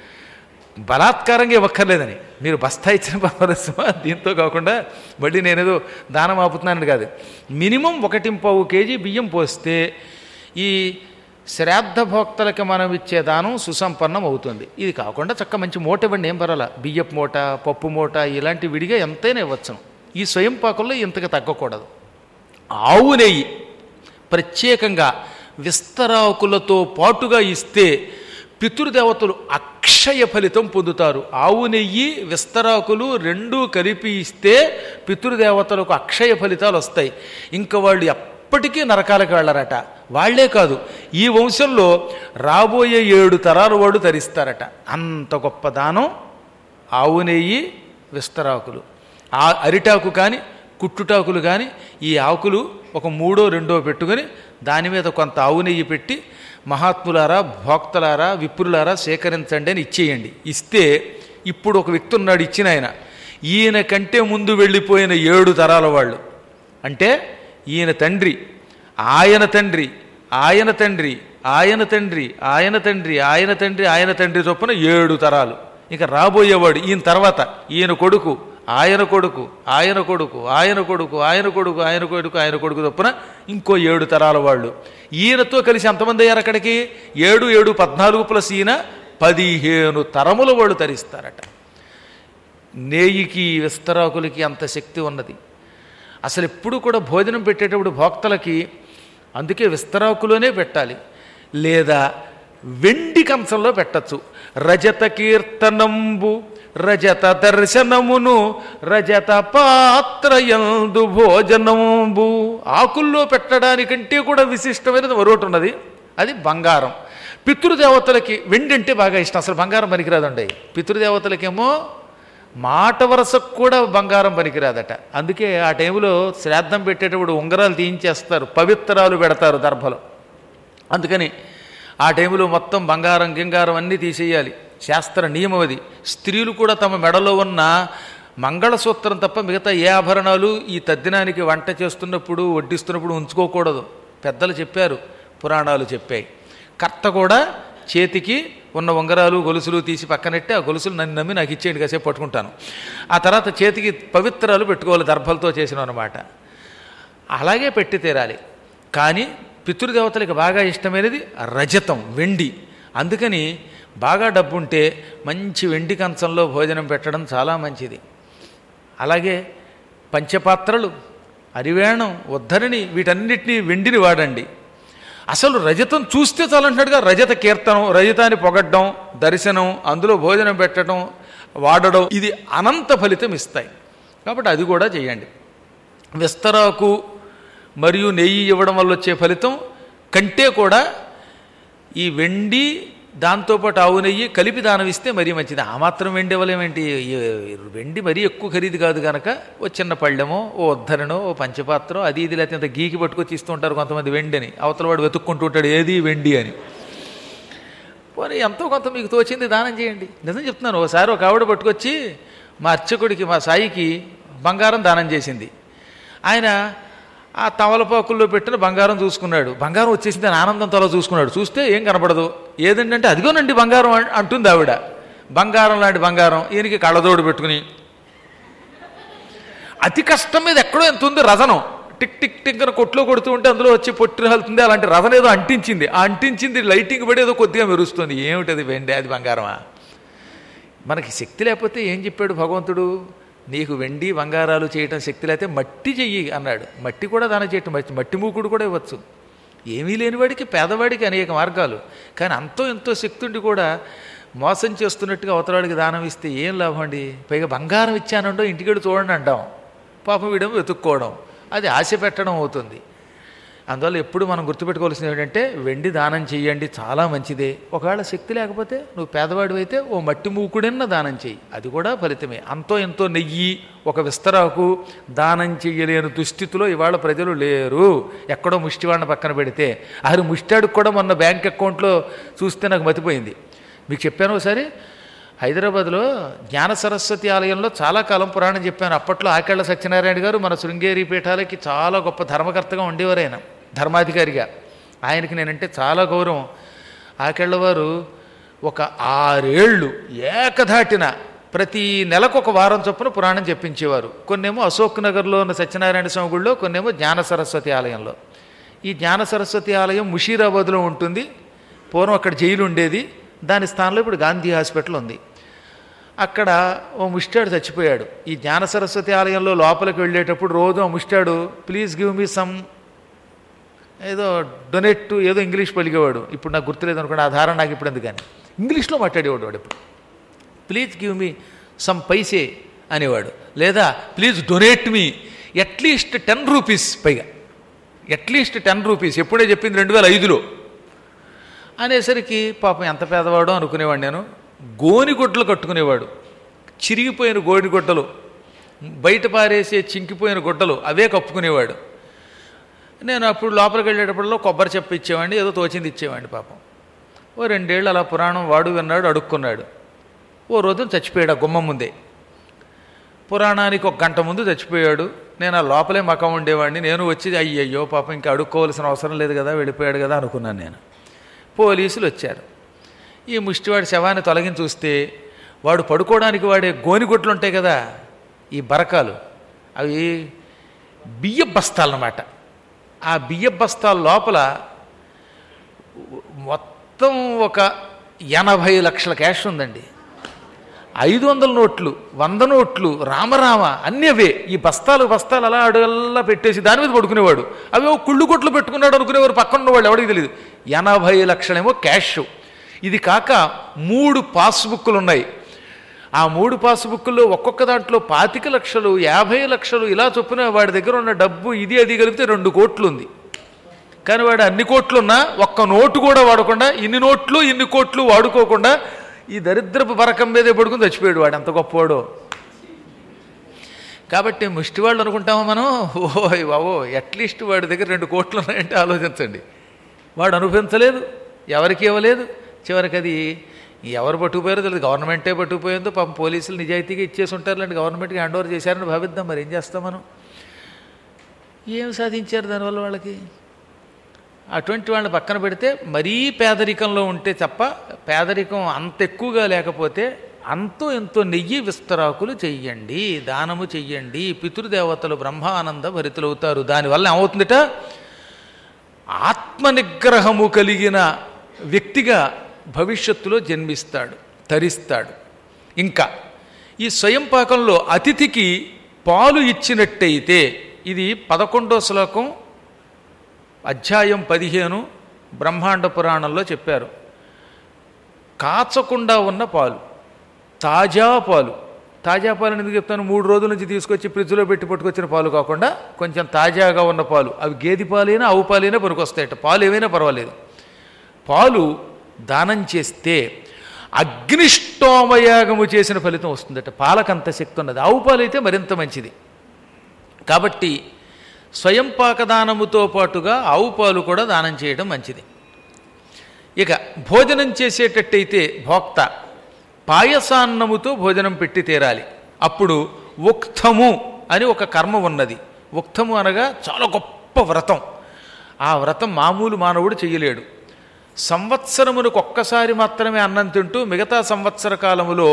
బలాత్కారంగా ఇవ్వక్కర్లేదని. మీరు బస్తా ఇచ్చిన పరస్మా దీంతో కాకుండా మళ్ళీ నేనేదో దానం ఆపుతున్నాను కాదు. మినిమం ఒకటింపావు కేజీ బియ్యం పోస్తే ఈ శ్రాద్ధ భోక్తలకి మనం ఇచ్చే దానం సుసంపన్నం అవుతుంది. ఇది కాకుండా చక్క మంచి మూట ఇవ్వండి, ఏం పర్వాలా, బియ్యపు మూట, పప్పు మూట ఇలాంటి విడిగా ఎంతైనా ఇవ్వచ్చును. ఈ స్వయం పాకంలో ఇంతగా తగ్గకూడదు. ఆవు నెయ్యి ప్రత్యేకంగా విస్తరాకులతో పాటుగా ఇస్తే పితృదేవతలు అక్షయ ఫలితం పొందుతారు. ఆవు నెయ్యి విస్తరాకులు రెండూ కలిపి ఇస్తే పితృదేవతలకు అక్షయ ఫలితాలు వస్తాయి. ఇంకా వాళ్ళు ఎప్పటికీ నరకాలకు వెళ్ళరట. వాళ్లే కాదు, ఈ వంశంలో రాబోయే ఏడు తరాలు వాడు తరిస్తారట. అంత గొప్ప దానం ఆవు నెయ్యి, విస్తరాకులు. ఆ అరిటాకు కానీ కుట్టుటాకులు కానీ ఈ ఆకులు ఒక మూడో రెండో పెట్టుకొని దాని మీద కొంత ఆవు నెయ్యి పెట్టి మహాత్ములారా, భోక్తలారా, విప్రులారా సేకరించండి అని ఇచ్చేయండి. ఇస్తే ఇప్పుడు ఒక వ్యక్తి ఉన్నాడు ఇచ్చిన ఆయన, ఈయన కంటే ముందు వెళ్ళిపోయిన ఏడు తరాల వాళ్ళు, అంటే ఈయన తండ్రి, ఆయన తండ్రి, ఆయన తండ్రి, ఆయన తండ్రి, ఆయన తండ్రి, ఆయన తండ్రి, ఆయన తండ్రి చొప్పున ఏడు తరాలు. ఇక రాబోయేవాడు ఈయన తర్వాత ఈయన కొడుకు, ఆయన కొడుకు, ఆయన కొడుకు, ఆయన కొడుకు, ఆయన కొడుకు, ఆయన కొడుకు, ఆయన కొడుకు చొప్పున ఇంకో ఏడు తరాల వాళ్ళు. ఈయనతో కలిసి ఎంతమంది అయ్యారు అక్కడికి? ఏడు ఏడు పద్నాలుగు ప్లస్ ఈయన పదిహేను తరముల వాళ్ళు తరిస్తారట. నేయికి విస్తరాకులకి అంత శక్తి ఉన్నది. అసలు ఎప్పుడు కూడా భోజనం పెట్టేటప్పుడు భోక్తలకి అందుకే విస్తరాకులోనే పెట్టాలి, లేదా వెండి కంచంలో పెట్టచ్చు. రజత కీర్తనంబు రజత దర్శనమును రజత పాత్రయందు భోజనంబు. ఆకుల్లో పెట్టడానికంటే కూడా విశిష్టమైనది మరొకటి ఉన్నది, అది బంగారం. పితృదేవతలకి వెండి అంటే బాగా ఇష్టం, అసలు బంగారం పనికిరాదండి. పితృదేవతలకేమో మాట వరసకు కూడా బంగారం పనికిరాదట. అందుకే ఆ టైంలో శ్రాద్ధం పెట్టేటప్పుడు ఉంగరాలు తీయించేస్తారు, పవిత్రాలు పెడతారు దర్భలో. అందుకని ఆ టైంలో మొత్తం బంగారం గింగారం అన్నీ తీసేయాలి, శాస్త్ర నియమం అది. స్త్రీలు కూడా తమ మెడలో ఉన్న మంగళసూత్రం తప్ప మిగతా ఏ ఆభరణాలు ఈ తద్దినానికి వంట చేస్తున్నప్పుడు వడ్డిస్తున్నప్పుడు ఉంచుకోకూడదు. పెద్దలు చెప్పారు, పురాణాలు చెప్పాయి. కర్త కూడా చేతికి ఉన్న ఉంగరాలు గొలుసులు తీసి పక్కనెట్టి ఆ గొలుసులు నన్ను నమ్మి నాకు ఇచ్చేయండి, కాసేపు పట్టుకుంటాను. ఆ తర్వాత చేతికి పవిత్రాలు పెట్టుకోవాలి, దర్భలతో చేసిన అనమాట. అలాగే పెట్టి తీరాలి. కానీ పితృదేవతలకు బాగా ఇష్టమైనది రజతం, వెండి. అందుకని బాగా డబ్బుంటే మంచి వెండి కంచంలో భోజనం పెట్టడం చాలా మంచిది. అలాగే పంచపాత్రలు, అరివేణం, ఉద్ధరిణి వీటన్నిటినీ వెండిని వాడండి. అసలు రజతం చూస్తే చాలంటున్నాడుగా, రజత కీర్తనం, రజతాన్ని పొగడ్డం, దర్శనం, అందులో భోజనం పెట్టడం, వాడడం, ఇది అనంత ఫలితం ఇస్తాయి. కాబట్టి అది కూడా చేయండి. విస్తరాకు మరియు నెయ్యి ఇవ్వడం వల్ల వచ్చే ఫలితం కంటే కూడా ఈ వెండి దాంతోపాటు ఆవు నెయ్యి కలిపి దానం ఇస్తే మరీ మంచిది. ఆ మాత్రం వెండి ఇవ్వలేమేంటి, వెండి మరీ ఎక్కువ ఖరీదు కాదు కనుక ఓ చిన్న పళ్ళెమో ఓ ఉద్ధరణో ఓ పంచపాత్రో అది ఇది లేకపోతే అంత గీకి పట్టుకొచ్చి ఇస్తూ ఉంటారు కొంతమంది వెండి అని. అవతల వాడు వెతుక్కుంటూ ఉంటాడు ఏది వెండి అని. పోనీ ఎంతో కొంత మీకు తోచింది దానం చేయండి. నిజం చెప్తున్నాను, ఒకసారి ఒక ఆవిడ పట్టుకొచ్చి మా అర్చకుడికి మా సాయికి బంగారం దానం చేసింది. ఆయన ఆ తమలపాకుల్లో పెట్టిన బంగారం చూసుకున్నాడు, బంగారం వచ్చేసింది అని ఆనందంతో అలా చూసుకున్నాడు. చూస్తే ఏం కనపడదు. ఏదంటే అదిగోనండి బంగారం అంటుంది ఆవిడ. బంగారం లాంటి బంగారం ఈయనకి కళ్ళదోడు పెట్టుకుని అతి కష్టం మీద ఎక్కడో ఎంత ఉంది రజనం, టిక్ టిక్ టిక్ అని కొట్లో కొడుతూ ఉంటే అందులో వచ్చి పొట్టి వెళ్తుంది. అలాంటి రథం ఏదో అంటించింది. ఆ అంటించింది లైటింగ్ పడి ఏదో కొద్దిగా మెరుస్తుంది. ఏమిటది వెండి, అది బంగారమా? మనకి శక్తి లేకపోతే ఏం చెప్పాడు భగవంతుడు? నీకు వెండి బంగారాలు చేయటం శక్తి లేకపోతే మట్టి చెయ్యి అన్నాడు. మట్టి కూడా దానం చేయటం, మట్టి మూకుడు కూడా ఇవ్వచ్చు. ఏమీ లేనివాడికి పేదవాడికి అనేక మార్గాలు. కానీ అంతో ఎంతో శక్తి ఉండి కూడా మోసం చేస్తున్నట్టుగా అవతలవాడికి దానం ఇస్తే ఏం లాభం అండి? పైగా బంగారం ఇచ్చానండో ఇంటికెళ్ళి చూడండి అంటాం. పాపం వీడేమో వెతుక్కోవడం, అది ఆశ పెట్టడం అవుతుంది. అందువల్ల ఎప్పుడు మనం గుర్తుపెట్టుకోవాల్సింది ఏంటంటే వెండి దానం చెయ్యండి, చాలా మంచిదే. ఒకవేళ శక్తి లేకపోతే నువ్వు పేదవాడివి అయితే ఓ మట్టి మూకుడన్న దానం చెయ్యి, అది కూడా ఫలితమే. అంతో ఎంతో నెయ్యి ఒక విస్తరాకు దానం చెయ్యలేని దుస్థితిలో ఇవాళ ప్రజలు లేరు. ఎక్కడో ముష్టివాడిని పక్కన పెడితే, అది ముష్టాడికి కూడా మొన్న బ్యాంక్ అకౌంట్లో చూస్తే నాకు మతిపోయింది. మీకు చెప్పాను ఒకసారి, హైదరాబాద్లో జ్ఞాన సరస్వతి ఆలయంలో చాలా కాలం పురాణం చెప్పాను. అప్పట్లో ఆకెళ్ల సత్యనారాయణ గారు మన శృంగేరి పీఠాలకి చాలా గొప్ప ధర్మకర్తగా ఉండేవారు. ఆయన ధర్మాధికారిగా, ఆయనకి నేనంటే చాలా గౌరవం. ఆకెళ్ళవారు ఒక ఆరేళ్ళు ఏకధాటిన ప్రతి నెలకు ఒక వారం చొప్పున పురాణం చెప్పించేవారు. కొన్నేమో అశోక్ నగర్లో ఉన్న సత్యనారాయణ స్వామి గుడిలో, కొన్నేమో జ్ఞాన సరస్వతి ఆలయంలో. ఈ జ్ఞాన సరస్వతి ఆలయం ముషీరాబాద్లో ఉంటుంది. పూర్వం అక్కడ జైలు ఉండేది, దాని స్థానంలో ఇప్పుడు గాంధీ హాస్పిటల్ ఉంది. అక్కడ ఓ ముష్టాడు చచ్చిపోయాడు. ఈ జ్ఞాన సరస్వతి ఆలయంలో లోపలికి వెళ్ళేటప్పుడు రోజు ఆ ముష్టాడు ప్లీజ్ గివ్ మీ సమ్ ఏదో డొనేట్ టు ఏదో ఇంగ్లీష్ పలికేవాడు. ఇప్పుడు నాకు గుర్తులేదు అనుకోండి, ఆ ధారణ నాకు ఇప్పుడు ఎందుకని ఇంగ్లీష్లో మాట్లాడేవాడు వాడు. ఇప్పుడు ప్లీజ్ గివ్ మీ సమ్ పైసే అనేవాడు, లేదా please donate me at least ten rupees, పైగా అట్లీస్ట్ టెన్ రూపీస్. ఎప్పుడే చెప్పింది రెండు వేల ఐదులో అనేసరికి పాపం ఎంత పేదవాడో అనుకునేవాడు నేను. గోనిగుడ్డలు కట్టుకునేవాడు, చిరిగిపోయిన గోనిగుడ్డలు, బయట పారేసే చింకిపోయిన గుడ్డలు అవే కప్పుకునేవాడు. నేను అప్పుడు లోపలికి వెళ్ళేటప్పుడులో కొబ్బరి చెప్ప ఇచ్చేవాడిని, ఏదో తోచింది ఇచ్చేవాడిని. పాపం ఓ రెండేళ్ళు అలా పురాణం వాడు విన్నాడు, అడుక్కున్నాడు. ఓ రోజున చచ్చిపోయాడు ఆ గుమ్మం ముందే. పురాణానికి ఒక గంట ముందు చచ్చిపోయాడు. నేను ఆ లోపలే మకం ఉండేవాడిని. నేను వచ్చి అయ్యయ్యో పాపం ఇంకా అడుక్కోవాల్సిన అవసరం లేదు కదా, వెళ్ళిపోయాడు కదా అనుకున్నాను నేను. పోలీసులు వచ్చారు. ఈ ముష్టివాడి శవాన్ని తొలగించి చూస్తే వాడు పడుకోవడానికి వాడే గోనిగుడ్లు ఉంటాయి కదా, ఈ బరకాలు, అవి బియ్య బస్తాలన్నమాట. ఆ బియ్య బస్తాల లోపల మొత్తం ఒక ఎనభై లక్షల క్యాష్ ఉందండి. ఐదు వందల నోట్లు, వంద నోట్లు, రామరామ అన్నీ అవే. ఈ బస్తాలు బస్తాలు అలా అడుగల్లా పెట్టేసి దాని మీద పడుకునేవాడు. అవి కుళ్ళు కొట్లు పెట్టుకున్నాడు అనుకునేవారు పక్కన ఉన్నవాళ్ళు, ఎవరికి తెలియదు. ఎనభై లక్షలేమో క్యాష్. ఇది కాక మూడు పాస్బుక్లు ఉన్నాయి. ఆ మూడు పాస్బుక్ల్లో ఒక్కొక్క దాంట్లో పాతిక లక్షలు, యాభై లక్షలు ఇలా చొప్పున వాడి దగ్గర ఉన్న డబ్బు ఇది అది కలిపితే రెండు కోట్లు ఉంది. కానీ వాడు అన్ని కోట్లున్నా ఒక్క నోటు కూడా వాడకుండా, ఇన్ని నోట్లు ఇన్ని కోట్లు వాడుకోకుండా ఈ దరిద్రపు బరకం మీదే పడుకుని చచ్చిపోయాడు. వాడు ఎంత గొప్పవాడో. కాబట్టి ముష్టివాళ్ళు అనుకుంటామో మనం, ఓ బావో అట్లీస్ట్ వాడి దగ్గర రెండు కోట్లు ఉన్నాయంటే ఆలోచించండి. వాడు అనుభవించలేదు, ఎవరికి ఇవ్వలేదు. చివరికి అది ఎవరు పట్టుకుపోయారో తెలియదు, గవర్నమెంటే పట్టుకుపోయిందో పాపం పోలీసులు నిజాయితీగా ఇచ్చేసి ఉంటారు. లాంటి గవర్నమెంట్కి హ్యాండ్ ఓవర్ చేశారని భావిద్దాం. మరి ఏం చేస్తాం మనం? ఏం సాధించారు దానివల్ల వాళ్ళకి? అటువంటి వాళ్ళని పక్కన పెడితే మరీ పేదరికంలో ఉంటే తప్ప, పేదరికం అంత ఎక్కువగా లేకపోతే అంతో ఎంతో నెయ్యి విస్తరాకులు చెయ్యండి, దానము చెయ్యండి. పితృదేవతలు బ్రహ్మానంద భరితులవుతారు. దానివల్ల ఏమవుతుందట, ఆత్మనిగ్రహము కలిగిన వ్యక్తిగా భవిష్యత్తులో జన్మిస్తాడు, తరిస్తాడు. ఇంకా ఈ స్వయం పాకంలో అతిథికి పాలు ఇచ్చినట్టయితే, ఇది పదకొండో శ్లోకం అధ్యాయం పదిహేను బ్రహ్మాండ పురాణంలో చెప్పారు. కాచకుండా ఉన్న పాలు, తాజా పాలు. తాజా పాలను ఎందుకు చెప్తాను? మూడు రోజుల నుంచి తీసుకొచ్చి ఫ్రిడ్జ్లో పెట్టి పట్టుకొచ్చిన పాలు కాకుండా కొంచెం తాజాగా ఉన్న పాలు, అవి గేదె పాలైనా ఆవు పాలైనా పనికొస్తాయట. పాలు ఏమైనా పర్వాలేదు. పాలు దానం చేస్తే అగ్నిష్టోమయాగము చేసిన ఫలితం వస్తుందట. పాలకంత శక్తి ఉన్నది, ఆవు పాలు అయితే మరింత మంచిది. కాబట్టి స్వయం పాక దానముతో పాటుగా ఆవు పాలు కూడా దానం చేయడం మంచిది. ఇక భోజనం చేసేటట్టయితే భోక్త పాయసాన్నముతో భోజనం పెట్టి తీరాలి. అప్పుడు ఉక్తము అని ఒక కర్మ ఉన్నది. ఉక్తము అనగా చాలా గొప్ప వ్రతం. ఆ వ్రతం మామూలు మానవుడు చెయ్యలేడు. సంవత్సరమునకు ఒక్కసారి మాత్రమే అన్నం తింటూ మిగతా సంవత్సర కాలములో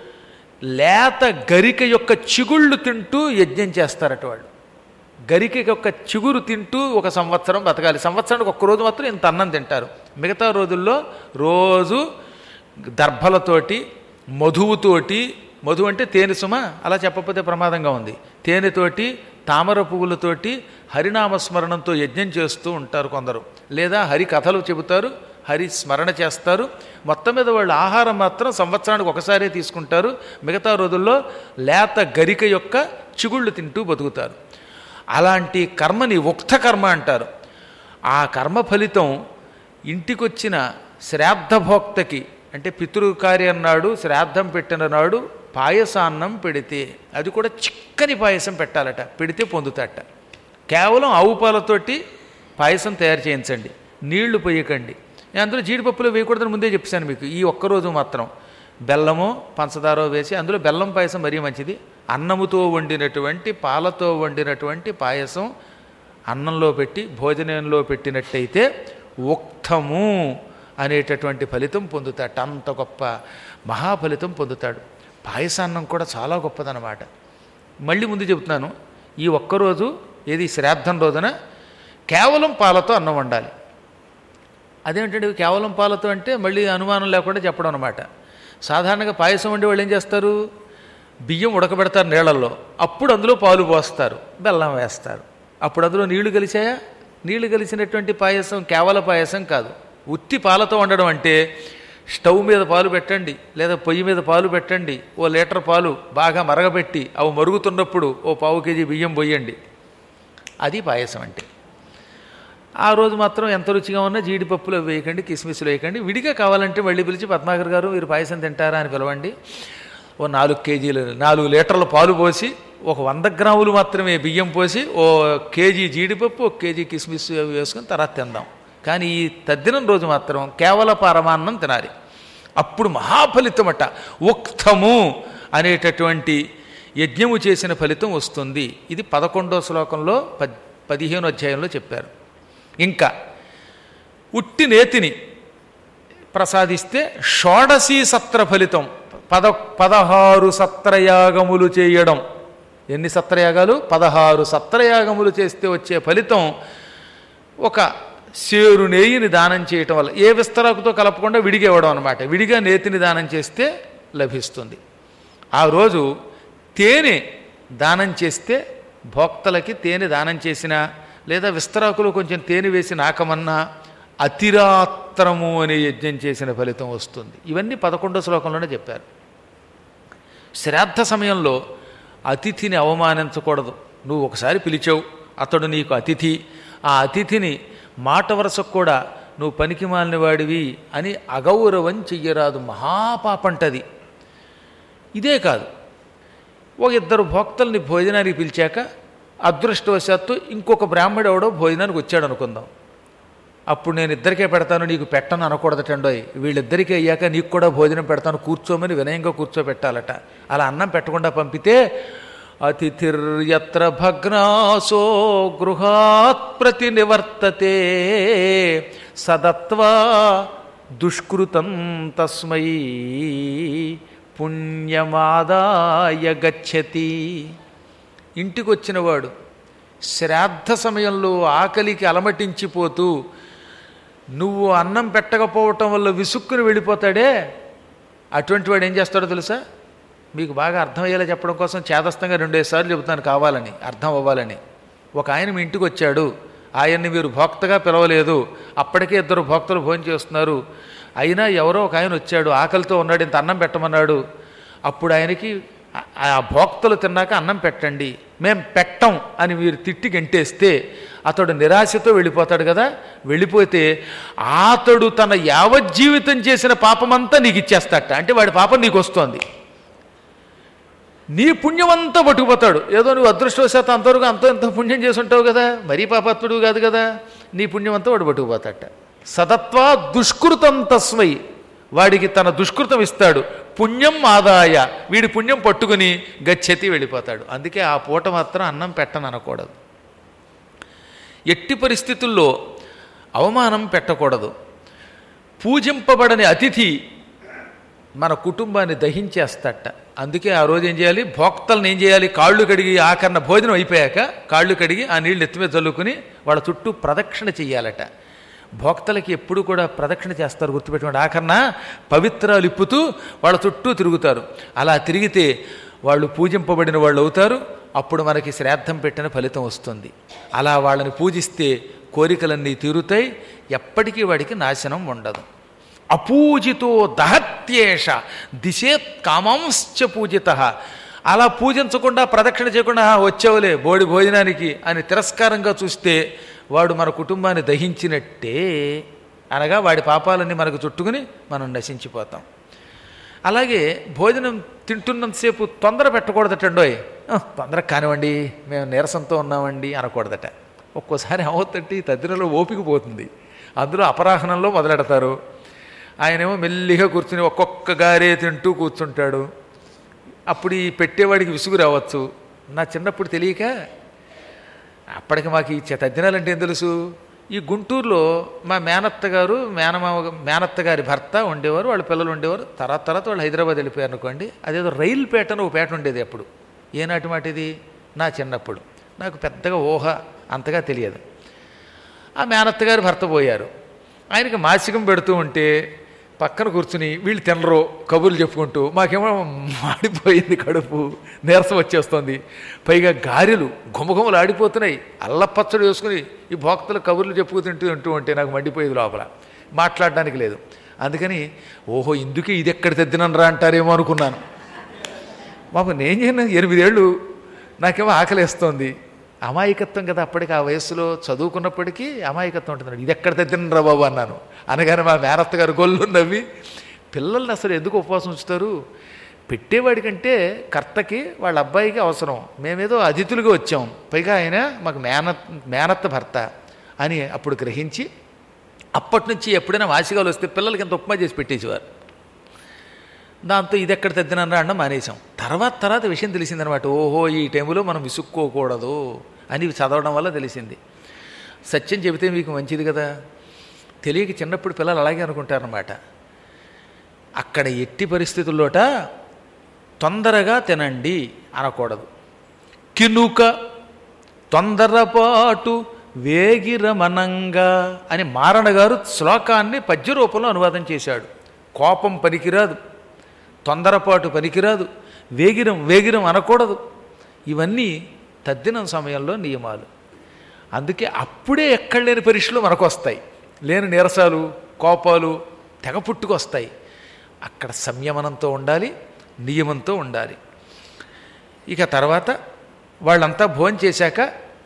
లేత గరిక యొక్క చిగుళ్ళు తింటూ యజ్ఞం చేస్తారట వాళ్ళు. గరిక యొక్క చిగురు తింటూ ఒక సంవత్సరం బతకాలి. సంవత్సరానికి ఒక్కరోజు మాత్రం ఇంత అన్నం తింటారు. మిగతా రోజుల్లో రోజు దర్భలతోటి, మధువుతోటి, మధు అంటే తేనె సుమ, అలా చెప్పకపోతే ప్రమాదంగా ఉంది, తేనెతోటి, తామర పువ్వులతోటి హరినామస్మరణంతో యజ్ఞం చేస్తూ ఉంటారు కొందరు. లేదా హరి కథలు చెబుతారు, హరి స్మరణ చేస్తారు. మొత్తం మీద వాళ్ళు ఆహారం మాత్రం సంవత్సరానికి ఒకసారే తీసుకుంటారు. మిగతా రోజుల్లో లేత గరిక యొక్క చిగుళ్ళు తింటూ బతుకుతారు. అలాంటి కర్మని ఉక్త కర్మ అంటారు. ఆ కర్మ ఫలితం ఇంటికొచ్చిన శ్రాద్ధభోక్తకి, అంటే పితృకార్యం నాడు శ్రాద్ధం పెట్టిన నాడు పాయసాన్నం పెడితే, అది కూడా చిక్కని పాయసం పెట్టాలట, పెడితే పొందుతాట. కేవలం ఆవు పాలతోటి పాయసం తయారు చేయించండి, నీళ్లు పోయకండి. నేను అందులో జీడిపప్పులు వేయకూడదని ముందే చెప్పాను మీకు. ఈ ఒక్కరోజు మాత్రం బెల్లమో పంచదారో వేసి, అందులో బెల్లం పాయసం మరీ మంచిది. అన్నముతో వండినటువంటి, పాలతో వండినటువంటి పాయసం అన్నంలో పెట్టి భోజనంలో పెట్టినట్టయితే ఉక్తము అనేటటువంటి ఫలితం పొందుతాడు. అంత గొప్ప మహాఫలితం పొందుతాడు. పాయసాన్నం కూడా చాలా గొప్పదన్నమాట. మళ్ళీ ముందు చెబుతున్నాను, ఈ ఒక్కరోజు ఏది శ్రాద్ధం రోజున కేవలం పాలతో అన్నం వండాలి. అదేంటంటే కేవలం పాలతో అంటే మళ్ళీ అనుమానం లేకుండా చెప్పడం అనమాట. సాధారణంగా పాయసం వండే వాళ్ళు ఏం చేస్తారు, బియ్యం ఉడకబెడతారు నీళ్ళల్లో, అప్పుడు అందులో పాలు పోస్తారు, బెల్లం వేస్తారు. అప్పుడు అందులో నీళ్లు కలిసాయా? నీళ్లు కలిసినటువంటి పాయసం కేవల పాయసం కాదు. ఉత్తి పాలతో వండడం అంటే స్టవ్ మీద పాలు పెట్టండి, లేదా పొయ్యి మీద పాలు పెట్టండి, ఓ లీటర్ పాలు బాగా మరగబెట్టి అవి మరుగుతున్నప్పుడు ఓ పావు కేజీ బియ్యం పోయండి, అది పాయసం అంటే. ఆ రోజు మాత్రం ఎంత రుచిగా ఉన్నా జీడిపప్పులు వేయకండి, కిస్మిస్లు వేయకండి. విడిగా కావాలంటే మళ్ళీ పిలిచి పద్మాకర్ గారు మీరు పాయసం తింటారా అని పిలవండి. ఓ నాలుగు కేజీలు నాలుగు లీటర్ల పాలు పోసి, ఒక వంద గ్రాములు మాత్రమే బియ్యం పోసి, ఓ కేజీ జీడిపప్పు, ఒక కేజీ కిస్మిస్ వేసుకొని తర్వాత తిందాం. కానీ ఈ తద్దినం రోజు మాత్రం కేవల పరమాన్నం తినాలి. అప్పుడు మహాఫలితమట. ఉక్తము అనేటటువంటి యజ్ఞము చేసిన ఫలితం వస్తుంది. ఇది పదకొండో శ్లోకంలో పద్ పదిహేను అధ్యాయంలో చెప్పారు. ఇంకా ఉట్టి నేతిని ప్రసాదిస్తే షోడశీ సత్ర ఫలితం. పద పదహారు సత్రయాగములు చేయడం. ఎన్ని సత్రయాగాలు? పదహారు సత్రయాగములు చేస్తే వచ్చే ఫలితం ఒక సేరు నేయిని దానం చేయటం వల్ల, ఏ విస్తరాకుతో కలపకుండా విడిగా ఇవ్వడం అనమాట. విడిగా నేతిని దానం చేస్తే లభిస్తుంది. ఆ రోజు తేనె దానం చేస్తే, భోక్తలకి తేనె దానం చేసినా, లేదా విస్తరాకులు కొంచెం తేనె వేసి నాకమన్నా అతిరాత్రము అనే యజ్ఞం చేసిన ఫలితం వస్తుంది. ఇవన్నీ పదకొండో శ్లోకంలోనే చెప్పారు. శ్రాద్ధ సమయంలో అతిథిని అవమానించకూడదు. నువ్వు ఒకసారి పిలిచావు, అతడు నీకు అతిథి, ఆ అతిథిని మాట వరసకు కూడా నువ్వు పనికి మాలిన వాడివి అని అగౌరవం చెయ్యరాదు, మహాపాపంటది. ఇదే కాదు, ఒక ఇద్దరు భోక్తల్ని భోజనానికి పిలిచాక అదృష్టవశాత్తు ఇంకొక బ్రాహ్మడు ఎవడో భోజనానికి వచ్చాడు అనుకుందాం. అప్పుడు నేను ఇద్దరికే పెడతాను నీకు పెట్టను అనకూడదటండోయ్. వీళ్ళిద్దరికీ అయ్యాక నీకు కూడా భోజనం పెడతాను కూర్చోమని వినయంగా కూర్చోబెట్టాలట. అలా అన్నం పెట్టకుండా పంపితే అతిథిర్యత్ర భగ్నాసో గృహాత్ ప్రతి నివర్తతే సదత్వా దుష్కృతం తస్మై పుణ్యమాదాయ గచ్చతి. ఇంటికి వచ్చినవాడు శ్రాద్ధ సమయంలో ఆకలికి అలమటించిపోతూ నువ్వు అన్నం పెట్టకపోవటం వల్ల విసుక్కుని వెళ్ళిపోతాడే, అటువంటి వాడు ఏం చేస్తాడో తెలుసా? మీకు బాగా అర్థమయ్యేలా చెప్పడం కోసం చేదస్తంగా రెండేసి సార్లు చెబుతాను కావాలని, అర్థం అవ్వాలని. ఒక ఆయన మీ ఇంటికి వచ్చాడు, ఆయన్ని మీరు భోక్తగా పిలవలేదు, అప్పటికే ఇద్దరు భోక్తలు భోజనం చేస్తున్నారు, అయినా ఎవరో ఒక ఆయన వచ్చాడు ఆకలితో ఉన్నాడు, ఇంత అన్నం పెట్టమన్నాడు. అప్పుడు ఆయనకి ఆ భోక్తలు తిన్నాక అన్నం పెట్టండి, మేం పెట్టం అని మీరు తిట్టి గంటేస్తే అతడు నిరాశతో వెళ్ళిపోతాడు కదా. వెళ్ళిపోతే అతడు తన యావజ్జీవితం చేసిన పాపమంతా నీకు ఇచ్చేస్తాట. అంటే వాడి పాపం నీకు వస్తోంది, నీ పుణ్యమంతా పట్టుకుపోతాడు. ఏదో నువ్వు అదృష్టవశాత అంతవరకు అంతో ఎంతో పుణ్యం చేసి ఉంటావు కదా, మరీ పాపాత్ముడు కాదు కదా, నీ పుణ్యమంతా వాడు పట్టుకుపోతాట. సతత్వా దుష్కృతం తస్మై, వాడికి తన దుష్కృతం ఇస్తాడు. పుణ్యం ఆదాయ, వీడి పుణ్యం పట్టుకుని గచ్చతి వెళ్ళిపోతాడు. అందుకే ఆ పూట మాత్రం అన్నం పెట్టను అనకూడదు. ఎట్టి పరిస్థితుల్లో అవమానం పెట్టకూడదు. పూజింపబడని అతిథి మన కుటుంబాన్ని దహించేస్తట. అందుకే ఆ రోజు ఏం చేయాలి, భోక్తలను ఏం చేయాలి, కాళ్ళు కడిగి ఆకరణ భోజనం అయిపోయాక కాళ్ళు కడిగి ఆ నీళ్ళు ఎత్తిమీద చల్లుకుని వాళ్ళ చుట్టూ ప్రదక్షిణ చెయ్యాలట. భోక్తలకి ఎప్పుడు కూడా ప్రదక్షిణ చేస్తారు, గుర్తుపెట్టుకోండి. ఆఖరణ పవిత్రాలు ఇప్పుతూ వాళ్ళ చుట్టూ తిరుగుతారు. అలా తిరిగితే వాళ్ళు పూజింపబడిన వాళ్ళు అవుతారు. అప్పుడు మనకి శ్రాద్ధం పెట్టిన ఫలితం వస్తుంది. అలా వాళ్ళని పూజిస్తే కోరికలన్నీ తీరుతాయి, ఎప్పటికీ వాడికి నాశనం ఉండదు. అపూజితో దహత్యేష దిశేత్ కామాంశ్చ పూజిత. అలా పూజించకుండా ప్రదక్షిణ చేయకుండా వచ్చేవలే బోడి భోజనానికి అని తిరస్కారంగా చూస్తే వాడు మన కుటుంబాన్ని దహించినట్టే. అనగా వాడి పాపాలన్నీ మనకు చుట్టుకుని మనం నశించిపోతాం. అలాగే భోజనం తింటున్నంతసేపు తొందర పెట్టకూడదటండోయ్. తొందర కానివ్వండి, మేము నీరసంతో ఉన్నామండి అనకూడదట. ఒక్కోసారి అవుతంటే తద్దినలో ఓపిక పోతుంది. అందులో అపరాహ్నంలో మొదలెడతారు. ఆయనేమో మెల్లిగా కూర్చుని ఒక్కొక్క గారే తింటూ కూర్చుంటాడు. అప్పుడు ఈ పెట్టేవాడికి విసుగు రావచ్చు. నా చిన్నప్పుడు తెలియక అప్పటికి మాకు ఈ తద్దినాలంటే ఏం తెలుసు. ఈ గుంటూరులో మా మేనత్త గారు మేనమామ మేనత్త గారి భర్త ఉండేవారు, వాళ్ళ పిల్లలు ఉండేవారు. తర్వాత తర్వాత వాళ్ళు హైదరాబాద్ వెళ్ళిపోయారు అనుకోండి. అదేదో రైలు పేట అని ఒక పేట ఉండేది అప్పుడు. ఏనాటి మాట ఇది, నా చిన్నప్పుడు. నాకు పెద్దగా ఊహ అంతగా తెలియదు. ఆ మేనత్త గారి భర్త పోయారు. ఆయనకి మాసికం పెడుతూ ఉంటే పక్కన కూర్చుని వీళ్ళు తినరు కబుర్లు చెప్పుకుంటూ, మాకేమో మాడిపోయింది కడుపు, నీరసం వచ్చేస్తుంది. పైగా గారెలు గుమగుమలు ఆడిపోతున్నాయి. అల్లపచ్చడి వేసుకుని ఈ భోక్తలు కబుర్లు చెప్పుకు తింటూ తింటూ ఉంటే నాకు మండిపోయేది లోపల, మాట్లాడడానికి లేదు. అందుకని ఓహో ఇందుకే ఇది ఎక్కడ తెద్దినరా అంటారేమో అనుకున్నాను. మాకు నేను చేయను, ఎనిమిదేళ్ళు, నాకేమో ఆకలేస్తోంది. అమాయకత్వం కదా అప్పటికి, ఆ వయస్సులో చదువుకున్నప్పటికీ అమాయకత్వం ఉంటుంది. ఇది ఎక్కడ తెద్దినరా బాబు అన్నాను. అనగానే మా మేనత్త గారు గొల్లు నవ్వి, పిల్లల్ని అసలు ఎందుకు ఉపవాసం ఉంచుతారు, పెట్టేవాడికంటే కర్తకి వాళ్ళ అబ్బాయికి అవసరం, మేమేదో అతిథులుగా వచ్చాం, పైగా ఆయన మాకు మేనత్ మేనత్త భర్త అని అప్పుడు గ్రహించి అప్పటి నుంచి ఎప్పుడైనా వాసిగాలు వస్తే పిల్లలకి ఎంత ఉప్మా చేసి పెట్టేసేవారు. దాంతో ఇది ఎక్కడ తెద్దినరా అన్న మానేసాం. తర్వాత తర్వాత విషయం తెలిసిందనమాట. ఓహో ఈ టైంలో మనం విసుక్కోకూడదు అని చదవడం వల్ల తెలిసింది. సత్యం చెబితే మీకు మంచిది కదా. తెలియక చిన్నప్పుడు పిల్లలు అలాగే అనుకుంటారనమాట. అక్కడ ఎట్టి పరిస్థితుల్లోట తొందరగా తినండి అనకూడదు. కినుక తొందరపాటు వేగిరమనంగా అని మారణ గారు శ్లోకాన్ని పద్య రూపంలో అనువాదం చేశాడు. కోపం పనికిరాదు, తొందరపాటు పనికిరాదు, వేగిరం వేగిరం అనకూడదు. ఇవన్నీ తద్దినం సమయంలో నియమాలు. అందుకే అప్పుడే ఎక్కడ లేని పరీక్షలు మనకు వస్తాయి. లేని నీరసాలు కోపాలు తెగ పుట్టుకొస్తాయి. అక్కడ సంయమనంతో ఉండాలి, నియమంతో ఉండాలి. ఇక తర్వాత వాళ్ళంతా భోజనం చేశాక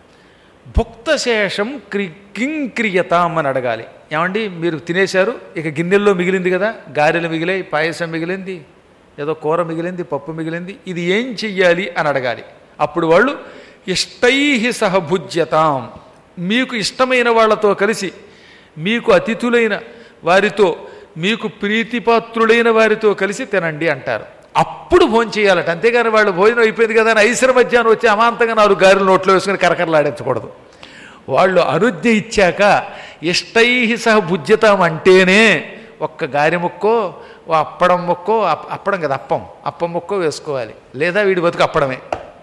భుక్తశేషం క్రి కింక్రియతాం అని అడగాలి. ఏమండి మీరు తినేశారు, ఇక గిన్నెల్లో మిగిలింది కదా, గారెలు మిగిలాయి, పాయసం మిగిలింది, ఏదో కూర మిగిలింది, పప్పు మిగిలింది, ఇది ఏం చెయ్యాలి అని అడగాలి. అప్పుడు వాళ్ళు ఇష్టై సహ భుజ్యతాం, మీకు ఇష్టమైన వాళ్ళతో కలిసి, మీకు అతిథులైన వారితో, మీకు ప్రీతిపాత్రులైన వారితో కలిసి తినండి అంటారు. అప్పుడు భోజనం చేయాలట. అంతేగాని వాళ్ళు భోజనం అయిపోయింది కదా అని ఐశ్వర మధ్యాహ్నం వచ్చి అమాంతంగా నాలుగు గారెలు నోట్లో వేసుకుని కరకరలాడించకూడదు. వాళ్ళు అనుజ్ఞ ఇచ్చాక ఇష్టై సహ భుజ్యతాం అంటేనే ఒక్క గారె ముక్కో ఓ అప్పడం ముక్కో, అప్పడం కదా అప్పం అప్పం ముక్కో వేసుకోవాలి, లేదా వీడి బతుకు అప్పడమే.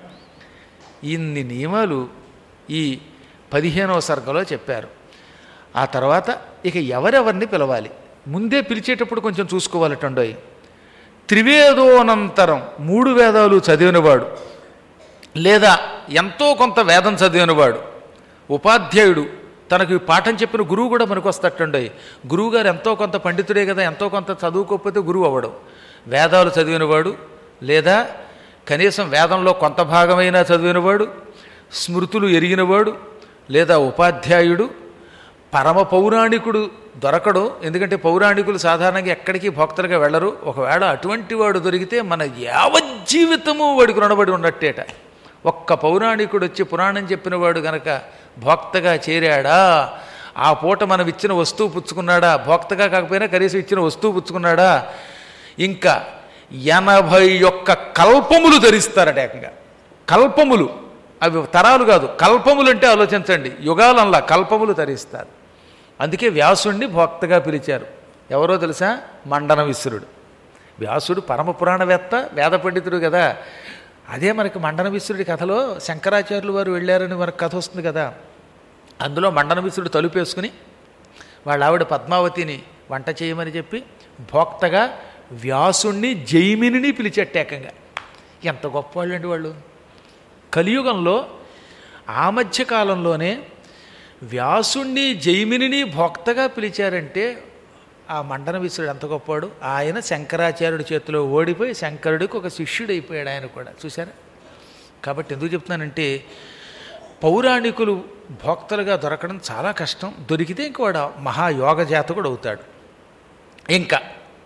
ఇన్ని నియమాలు ఈ పదిహేనవ సర్గలో చెప్పారు. ఆ తర్వాత ఇక ఎవరెవరిని పిలవాలి, ముందే పిలిచేటప్పుడు కొంచెం చూసుకోవాలటండోయ్. త్రివేదోనంతరం మూడు వేదాలు చదివినవాడు, లేదా ఎంతో కొంత వేదం చదివినవాడు, ఉపాధ్యాయుడు, తనకు పాఠం చెప్పిన గురువు కూడా మనకు వస్తట్టండోయ్. గురువుగారు ఎంతో కొంత పండితుడే కదా, ఎంతో కొంత చదువుకోకపోతే గురువు అవ్వడం. వేదాలు చదివినవాడు, లేదా కనీసం వేదంలో కొంత భాగమైనా చదివినవాడు, స్మృతులు ఎరిగినవాడు, లేదా ఉపాధ్యాయుడు, పరమ పౌరాణికుడు దొరకడు. ఎందుకంటే పౌరాణికులు సాధారణంగా ఎక్కడికి భక్తులుగా వెళ్ళరు. ఒకవేళ అటువంటి వాడు దొరికితే మన యావజ్జీవితము వాడికి రుణపడి ఉన్నట్టేట. ఒక్క పౌరాణికుడు వచ్చి పురాణం చెప్పినవాడు గనక భోక్తగా చేరాడా, ఆ పూట మనం ఇచ్చిన వస్తువు పుచ్చుకున్నాడా, భోక్తగా కాకపోయినా కనీసం ఇచ్చిన వస్తువు పుచ్చుకున్నాడా, ఇంకా ఎనభై ఒక్క కల్పములు ధరిస్తారట. ఏకంగా కల్పములు, అవి తరాలు కాదు, కల్పములు అంటే ఆలోచించండి, యుగాలల్లా కల్పములు ధరిస్తారు. అందుకే వ్యాసుడిని భోక్తగా పిలిచారు. ఎవరో తెలుసా? మండన విశ్రుడు. వ్యాసుడు పరమ పురాణవేత్త, వేద పండితుడు కదా. అదే మనకి మండన విశ్రుడి కథలో శంకరాచార్యులు వారు వెళ్ళారని మనకు కథ వస్తుంది కదా. అందులో మండన విశ్రుడు తలుపేసుకుని వాళ్ళ ఆవిడ పద్మావతిని వంట చేయమని చెప్పి భోక్తగా వ్యాసుణ్ణి జైమినిని పిలిచెట్టేకంగా. ఎంత గొప్పవాళ్ళండి వాళ్ళు. కలియుగంలో ఆ మధ్యకాలంలోనే వ్యాసుణ్ణి జైమినిని భోక్తగా పిలిచారంటే ఆ మండన విశ్రుడు ఎంత గొప్పవాడు. ఆయన శంకరాచార్యుడి చేతిలో ఓడిపోయి శంకరుడికి ఒక శిష్యుడు అయిపోయాడు ఆయన కూడా. చూసారా? కాబట్టి ఎందుకు చెప్తున్నానంటే పౌరాణికులు భోక్తలుగా దొరకడం చాలా కష్టం. దొరికితే ఇంక వాడు మహాయోగ జాతకుడు అవుతాడు. ఇంకా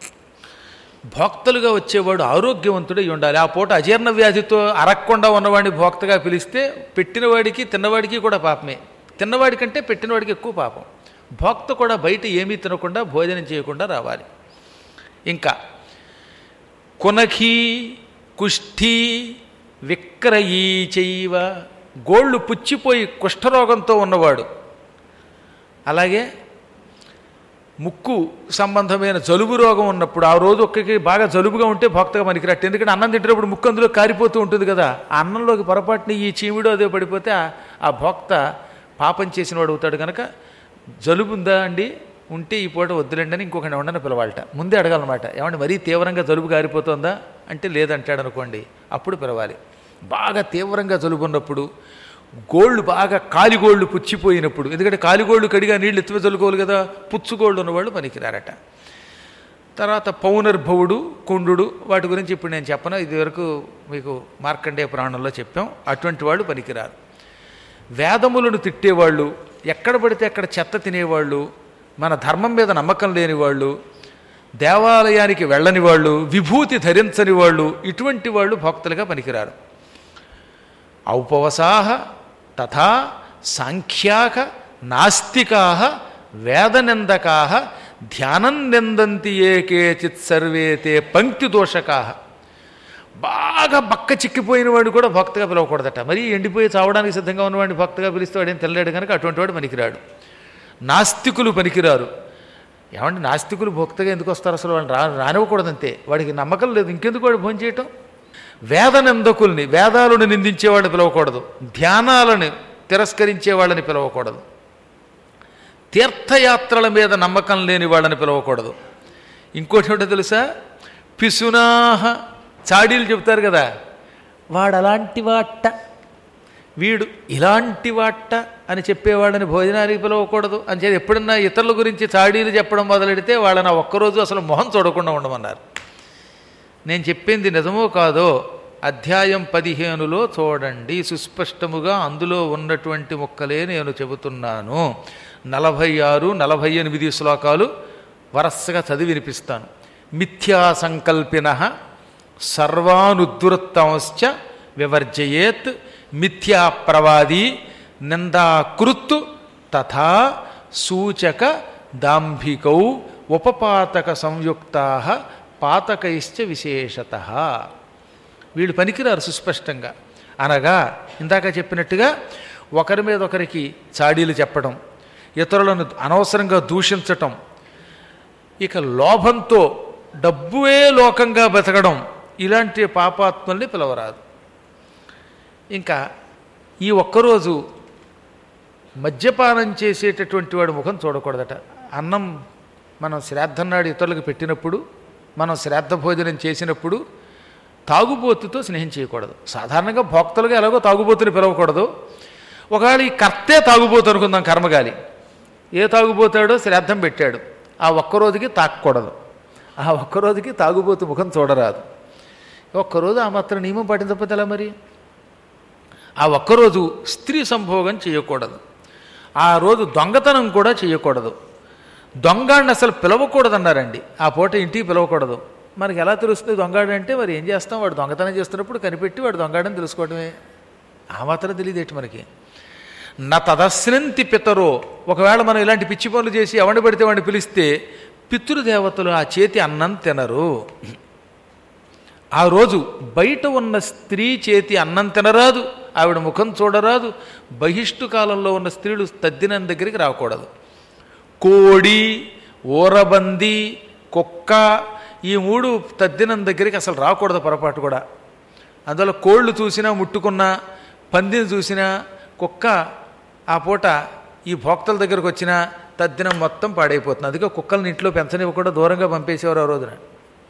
భోక్తలుగా వచ్చేవాడు ఆరోగ్యవంతుడై ఉండాలి. ఆ పూట అజీర్ణ వ్యాధితో అరక్కుండా ఉన్నవాడిని భోక్తగా పిలిస్తే పెట్టినవాడికి తిన్నవాడికి కూడా పాపమే. తిన్నవాడి కంటే పెట్టినవాడికి ఎక్కువ పాపం. భోక్త కూడా బయట ఏమీ తినకుండా భోజనం చేయకుండా రావాలి. ఇంకా కునఖీ కుష్ఠీ విక్రయీ చైవ, గోళ్ళు పుచ్చిపోయి కుష్ఠరోగంతో ఉన్నవాడు, అలాగే ముక్కు సంబంధమైన జలుబు రోగం ఉన్నప్పుడు, ఆ రోజు ఒక్కకి బాగా జలుబుగా ఉంటే భోక్తగా పనికిరాట్టు. ఎందుకంటే అన్నం తింటున్నప్పుడు ముక్కు అందులో కారిపోతూ ఉంటుంది కదా. ఆ అన్నంలోకి పొరపాటుని ఈ చీమిడో అదే పడిపోతే ఆ భోక్త పాపం చేసిన వాడు అవుతాడు. కనుక జలుబు ఉందా అండి, ఉంటే ఈ పూట వద్దులండి అని ఇంకొకటి ఉండని పిలవాలట. ముందే అడగాలన్నమాట. ఏమంటే మరీ తీవ్రంగా జలుబు కారిపోతుందా అంటే లేదంటాడు అనుకోండి, అప్పుడు పిలవాలి. బాగా తీవ్రంగా జలుబు ఉన్నప్పుడు, గోళ్ళు బాగా కాలిగోళ్ళు పుచ్చిపోయినప్పుడు, ఎందుకంటే కాలిగోళ్ళు కడిగా నీళ్ళు ఎత్తివే చల్లుకోవాలి కదా, పుచ్చుగోళ్ళు ఉన్నవాళ్ళు పనికిరారట. తర్వాత పౌనర్భవుడు, కుండు, వాటి గురించి ఇప్పుడు నేను చెప్పను, ఇది వరకు మీకు మార్కండేయ పురాణంలో చెప్పాం. అటువంటి వాళ్ళు పనికిరారు. వేదములను తిట్టేవాళ్ళు, ఎక్కడ పడితే అక్కడ చెత్త తినేవాళ్ళు, మన ధర్మం మీద నమ్మకం లేని వాళ్ళు, దేవాలయానికి వెళ్ళని వాళ్ళు, విభూతి ధరించని వాళ్ళు, ఇటువంటి వాళ్ళు భక్తులుగా పనికిరారు. ఔపవసాహ తథా సాంఖ్యాక నాస్తికాహ వేదనిందకాహ ధ్యానం నిందంతి ఏకేచిత్ సర్వేతే పంక్తి దోషకాహ. బాగా బక్క చిక్కిపోయిన వాడు కూడా భక్తగా పిలవకూడదట. మరీ ఎండిపోయి చావడానికి సిద్ధంగా ఉన్నవాడిని భక్తగా పిలిస్తే వాడేం తెల్లడు కనుక అటువంటి వాడు పనికిరాడు. నాస్తికులు పనికిరారు. ఏమంటే నాస్తికులు భక్తగా ఎందుకు వస్తారు? అసలు వాళ్ళు రా రానివ్వకూడదంతే. వాడికి నమ్మకం లేదు, ఇంకెందుకు వాడు భోజనం చేయటం. వేద నిందకుల్ని, వేదాలను నిందించేవాడిని పిలవకూడదు. ధ్యానాలను తిరస్కరించే వాళ్ళని పిలవకూడదు. తీర్థయాత్రల మీద నమ్మకం లేని వాళ్ళని పిలవకూడదు. ఇంకోటి ఏంటో తెలుసా? పిసునాహ, చాడీలు చెబుతారు కదా, వాడు అలాంటి వాట, వీడు ఇలాంటి వాట అని చెప్పేవాళ్ళని భోజనానికి పిలవకూడదు అని చెప్పి ఎప్పుడన్నా ఇతరుల గురించి చాడీలు చెప్పడం మొదలెడితే వాళ్ళని ఒక్కరోజు అసలు మొహం చూడకుండా ఉండమన్నారు. నేను చెప్పింది నిజమో కాదో అధ్యాయం పదిహేనులో చూడండి, సుస్పష్టముగా అందులో ఉన్నటువంటి ముక్కలే నేను చెబుతున్నాను. నలభై ఆరు నలభై ఎనిమిది శ్లోకాలు వరసగా చదివి వినిపిస్తాను. మిథ్యా సంకల్పిన సర్వానుద్వృత్తంశ్చ వివర్జయేత్ మిథ్యా ప్రవాదీ నిందాకృత్ తథా సూచక దాంభికౌ ఉపపాతక సంయుక్తా పాతకైశ్చ విశేషత. వీళ్ళు పనికిరారు సుస్పష్టంగా. అనగా ఇందాక చెప్పినట్టుగా ఒకరి మీద ఒకరికి చాడీలు చెప్పడం, ఇతరులను అనవసరంగా దూషించటం, ఇక లోభంతో డబ్బువే లోకంగా బతకడం, ఇలాంటి పాపాత్మల్ని పిలవరాదు. ఇంకా ఈ ఒక్కరోజు మద్యపానం చేసేటటువంటి వాడు ముఖం చూడకూడదట. అన్నం మనం శ్రాద్ధం నాడు ఇతరులకు పెట్టినప్పుడు, మనం శ్రాద్ధ భోజనం చేసినప్పుడు తాగుబోతుతో స్నేహం చేయకూడదు. సాధారణంగా భోక్తలుగా ఎలాగో తాగుబోతుని పిలవకూడదు. ఒకవేళ ఈ కర్తే తాగుబోతు అనుకుందాం, కర్మగాలి ఏ తాగుబోతాడో శ్రాద్ధం పెట్టాడు, ఆ ఒక్కరోజుకి తాగకూడదు. ఆ ఒక్కరోజుకి తాగుబోతు ముఖం చూడరాదు. ఒక్కరోజు ఆ మాత్రం నియమం పాటించకపోతే ఎలా మరి? ఆ ఒక్కరోజు స్త్రీ సంభోగం చేయకూడదు, ఆ రోజు దొంగతనం కూడా చేయకూడదు. దొంగాడిని అసలు పిలవకూడదన్నారండి. ఆ పూట ఇంటికి పిలవకూడదు. మనకి ఎలా తెలుస్తుంది దొంగాడు అంటే? మరి ఏం చేస్తాం, వాడు దొంగతనం చేస్తున్నప్పుడు కనిపెట్టి వాడు దొంగాడని తెలుసుకోవడమే. ఆ మాత్రం తెలియదేటి మనకి. నా తదస్నంతి పితరో, ఒకవేళ మనం ఇలాంటి పిచ్చి పనులు చేసి ఎవరిని పడితే వాడిని పిలిస్తే పితృదేవతలు ఆ చేతి అన్నం తినరు. ఆ రోజు బయట ఉన్న స్త్రీ చేతి అన్నం తినరాదు, ఆవిడ ముఖం చూడరాదు. బహిష్టు కాలంలో ఉన్న స్త్రీలు తద్దినం దగ్గరికి రాకూడదు. కోడి, ఊరబంది, కుక్క ఈ మూడు తద్దినం దగ్గరికి అసలు రాకూడదు పొరపాటు కూడా. అందువల్ల కోళ్ళు చూసినా ముట్టుకున్నా, పందిని చూసినా, కుక్క ఆ పూట ఈ భోక్తల దగ్గరకు వచ్చినా తద్దినం మొత్తం పాడైపోతుంది. అందుకే కుక్కల్ని ఇంట్లో పెంచనివ్వకుండా దూరంగా పంపేసేవారు ఆ రోజున.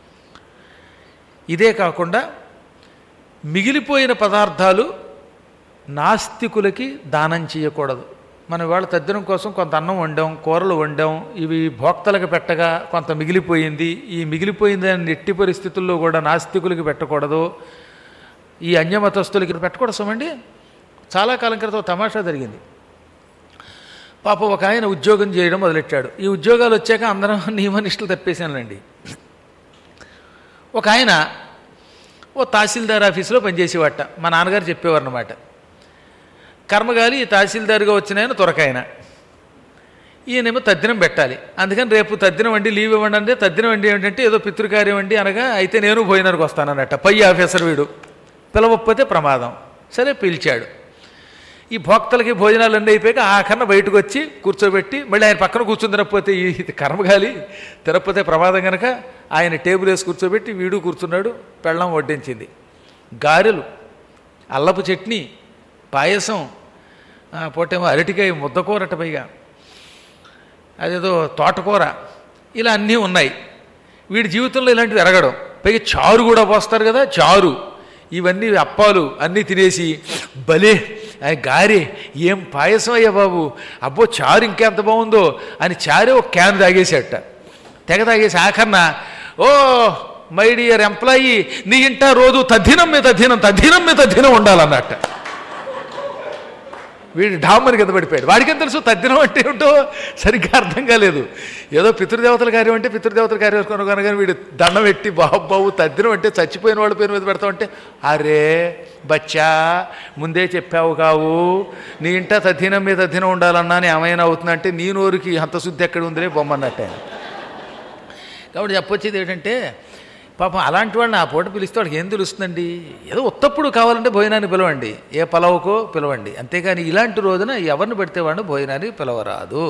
ఇదే కాకుండా మిగిలిపోయిన పదార్థాలు నాస్తికులకి దానం చేయకూడదు. మనం ఇవాళ తద్దినం కోసం కొంత అన్నం వండాం, కూరలు వండాం, ఇవి భోక్తలకు పెట్టగా కొంత మిగిలిపోయింది. ఈ మిగిలిపోయిందని ఎట్టి పరిస్థితుల్లో కూడా నాస్తికులకి పెట్టకూడదు, ఈ అన్యమతస్తులకి పెట్టకూడదండి. చాలా కాలం క్రితం తమాషా జరిగింది. పాప ఒక ఆయన ఉద్యోగం చేయడం మొదలెట్టాడు. ఈ ఉద్యోగాలు వచ్చాక అందరం నియమనిష్టలు తప్పేశానండి. ఒక ఆయన ఓ తహసీల్దార్ ఆఫీసులో పనిచేసేవాట. మా నాన్నగారు చెప్పేవారు అన్నమాట. కర్మగాలి ఈ తహసీల్దార్గా వచ్చిన ఆయన త్వరకాయన, ఈయనేమో తద్దినం పెట్టాలి. అందుకని రేపు తద్దినం వండి లీవ్ ఇవ్వండి అంటే, తద్దినం వండి ఏంటంటే ఏదో పితృకార్యం వండి అనగా, అయితే నేను భోజనానికి వస్తానన్నట్ట. పై ఆఫీసర్ వీడు, పిలవకపోతే ప్రమాదం. సరే పిలిచాడు. ఈ భోక్తలకి భోజనాలన్నీ అయిపోయాక ఆఖరణ బయటకు వచ్చి కూర్చోబెట్టి మళ్ళీ ఆయన పక్కన కూర్చుని తినకపోతే ఈ కర్మగాలి తినకపోతే ప్రమాదం కనుక ఆయన టేబుల్ వేసి కూర్చోబెట్టి వీడు కూర్చున్నాడు. పెళ్ళం వడ్డించింది. గారెలు, అల్లపు చట్నీ, పాయసం, పోటేమో అరటికాయ ముద్దకూరట, పైగా అదేదో తోటకూర, ఇలా అన్నీ ఉన్నాయి. వీడి జీవితంలో ఇలాంటివి ఎరగడం. పైగా చారు కూడా పోస్తారు కదా, చారు, ఇవన్నీ అప్పాలు అన్నీ తినేసి భలే గారే ఏం పాయసం అయ్యా బాబు, అబ్బో చారు ఇంకెంత బాగుందో అని చారే ఒక క్యాన్ తాగేసేట. తెగ తాగేసి ఆఖరణ, ఓ మై డియర్ ఎంప్లాయీ, నీ ఇంట రోజు తద్దినం మీద తద్దినం తద్దినం మీద తద్దినం ఉండాలన్నట్ట. వీడు డామ్మని కింద పడిపోయాడు. వాడికేం తెలుసు తద్దినం అంటే ఏమిటో సరిగ్గా అర్థం కాలేదు. ఏదో పితృదేవతల కార్యం అంటే పితృదేవతల కార్యం కనుక కానీ వీడు దండం పెట్టి, బాబు బాబు తద్దినం అంటే చచ్చిపోయిన వాళ్ళ పేరు మీద పెడతామంటే, అరే బచ్చా ముందే చెప్పావు కావు, నీ ఇంట తద్దినం మీద తద్దినం ఉండాలన్నా అని ఏమైనా అవుతుందంటే నీ నోరుకి అంత శుద్ధి ఎక్కడ ఉందిలే బొమ్మన్నట్టే. కాబట్టి చెప్పొచ్చేది ఏంటంటే, పాపం అలాంటి వాళ్ళని ఆ పూట పిలిస్తే వాడికి ఏం తెలుస్తుందండి? ఏదో ఉత్తప్పుడు కావాలంటే భోజనాన్ని పిలవండి, ఏ పలవకో పిలవండి, అంతేకాని ఇలాంటి రోజున ఎవరిని పెడితే వాడిని భోజనాన్ని పిలవరాదు.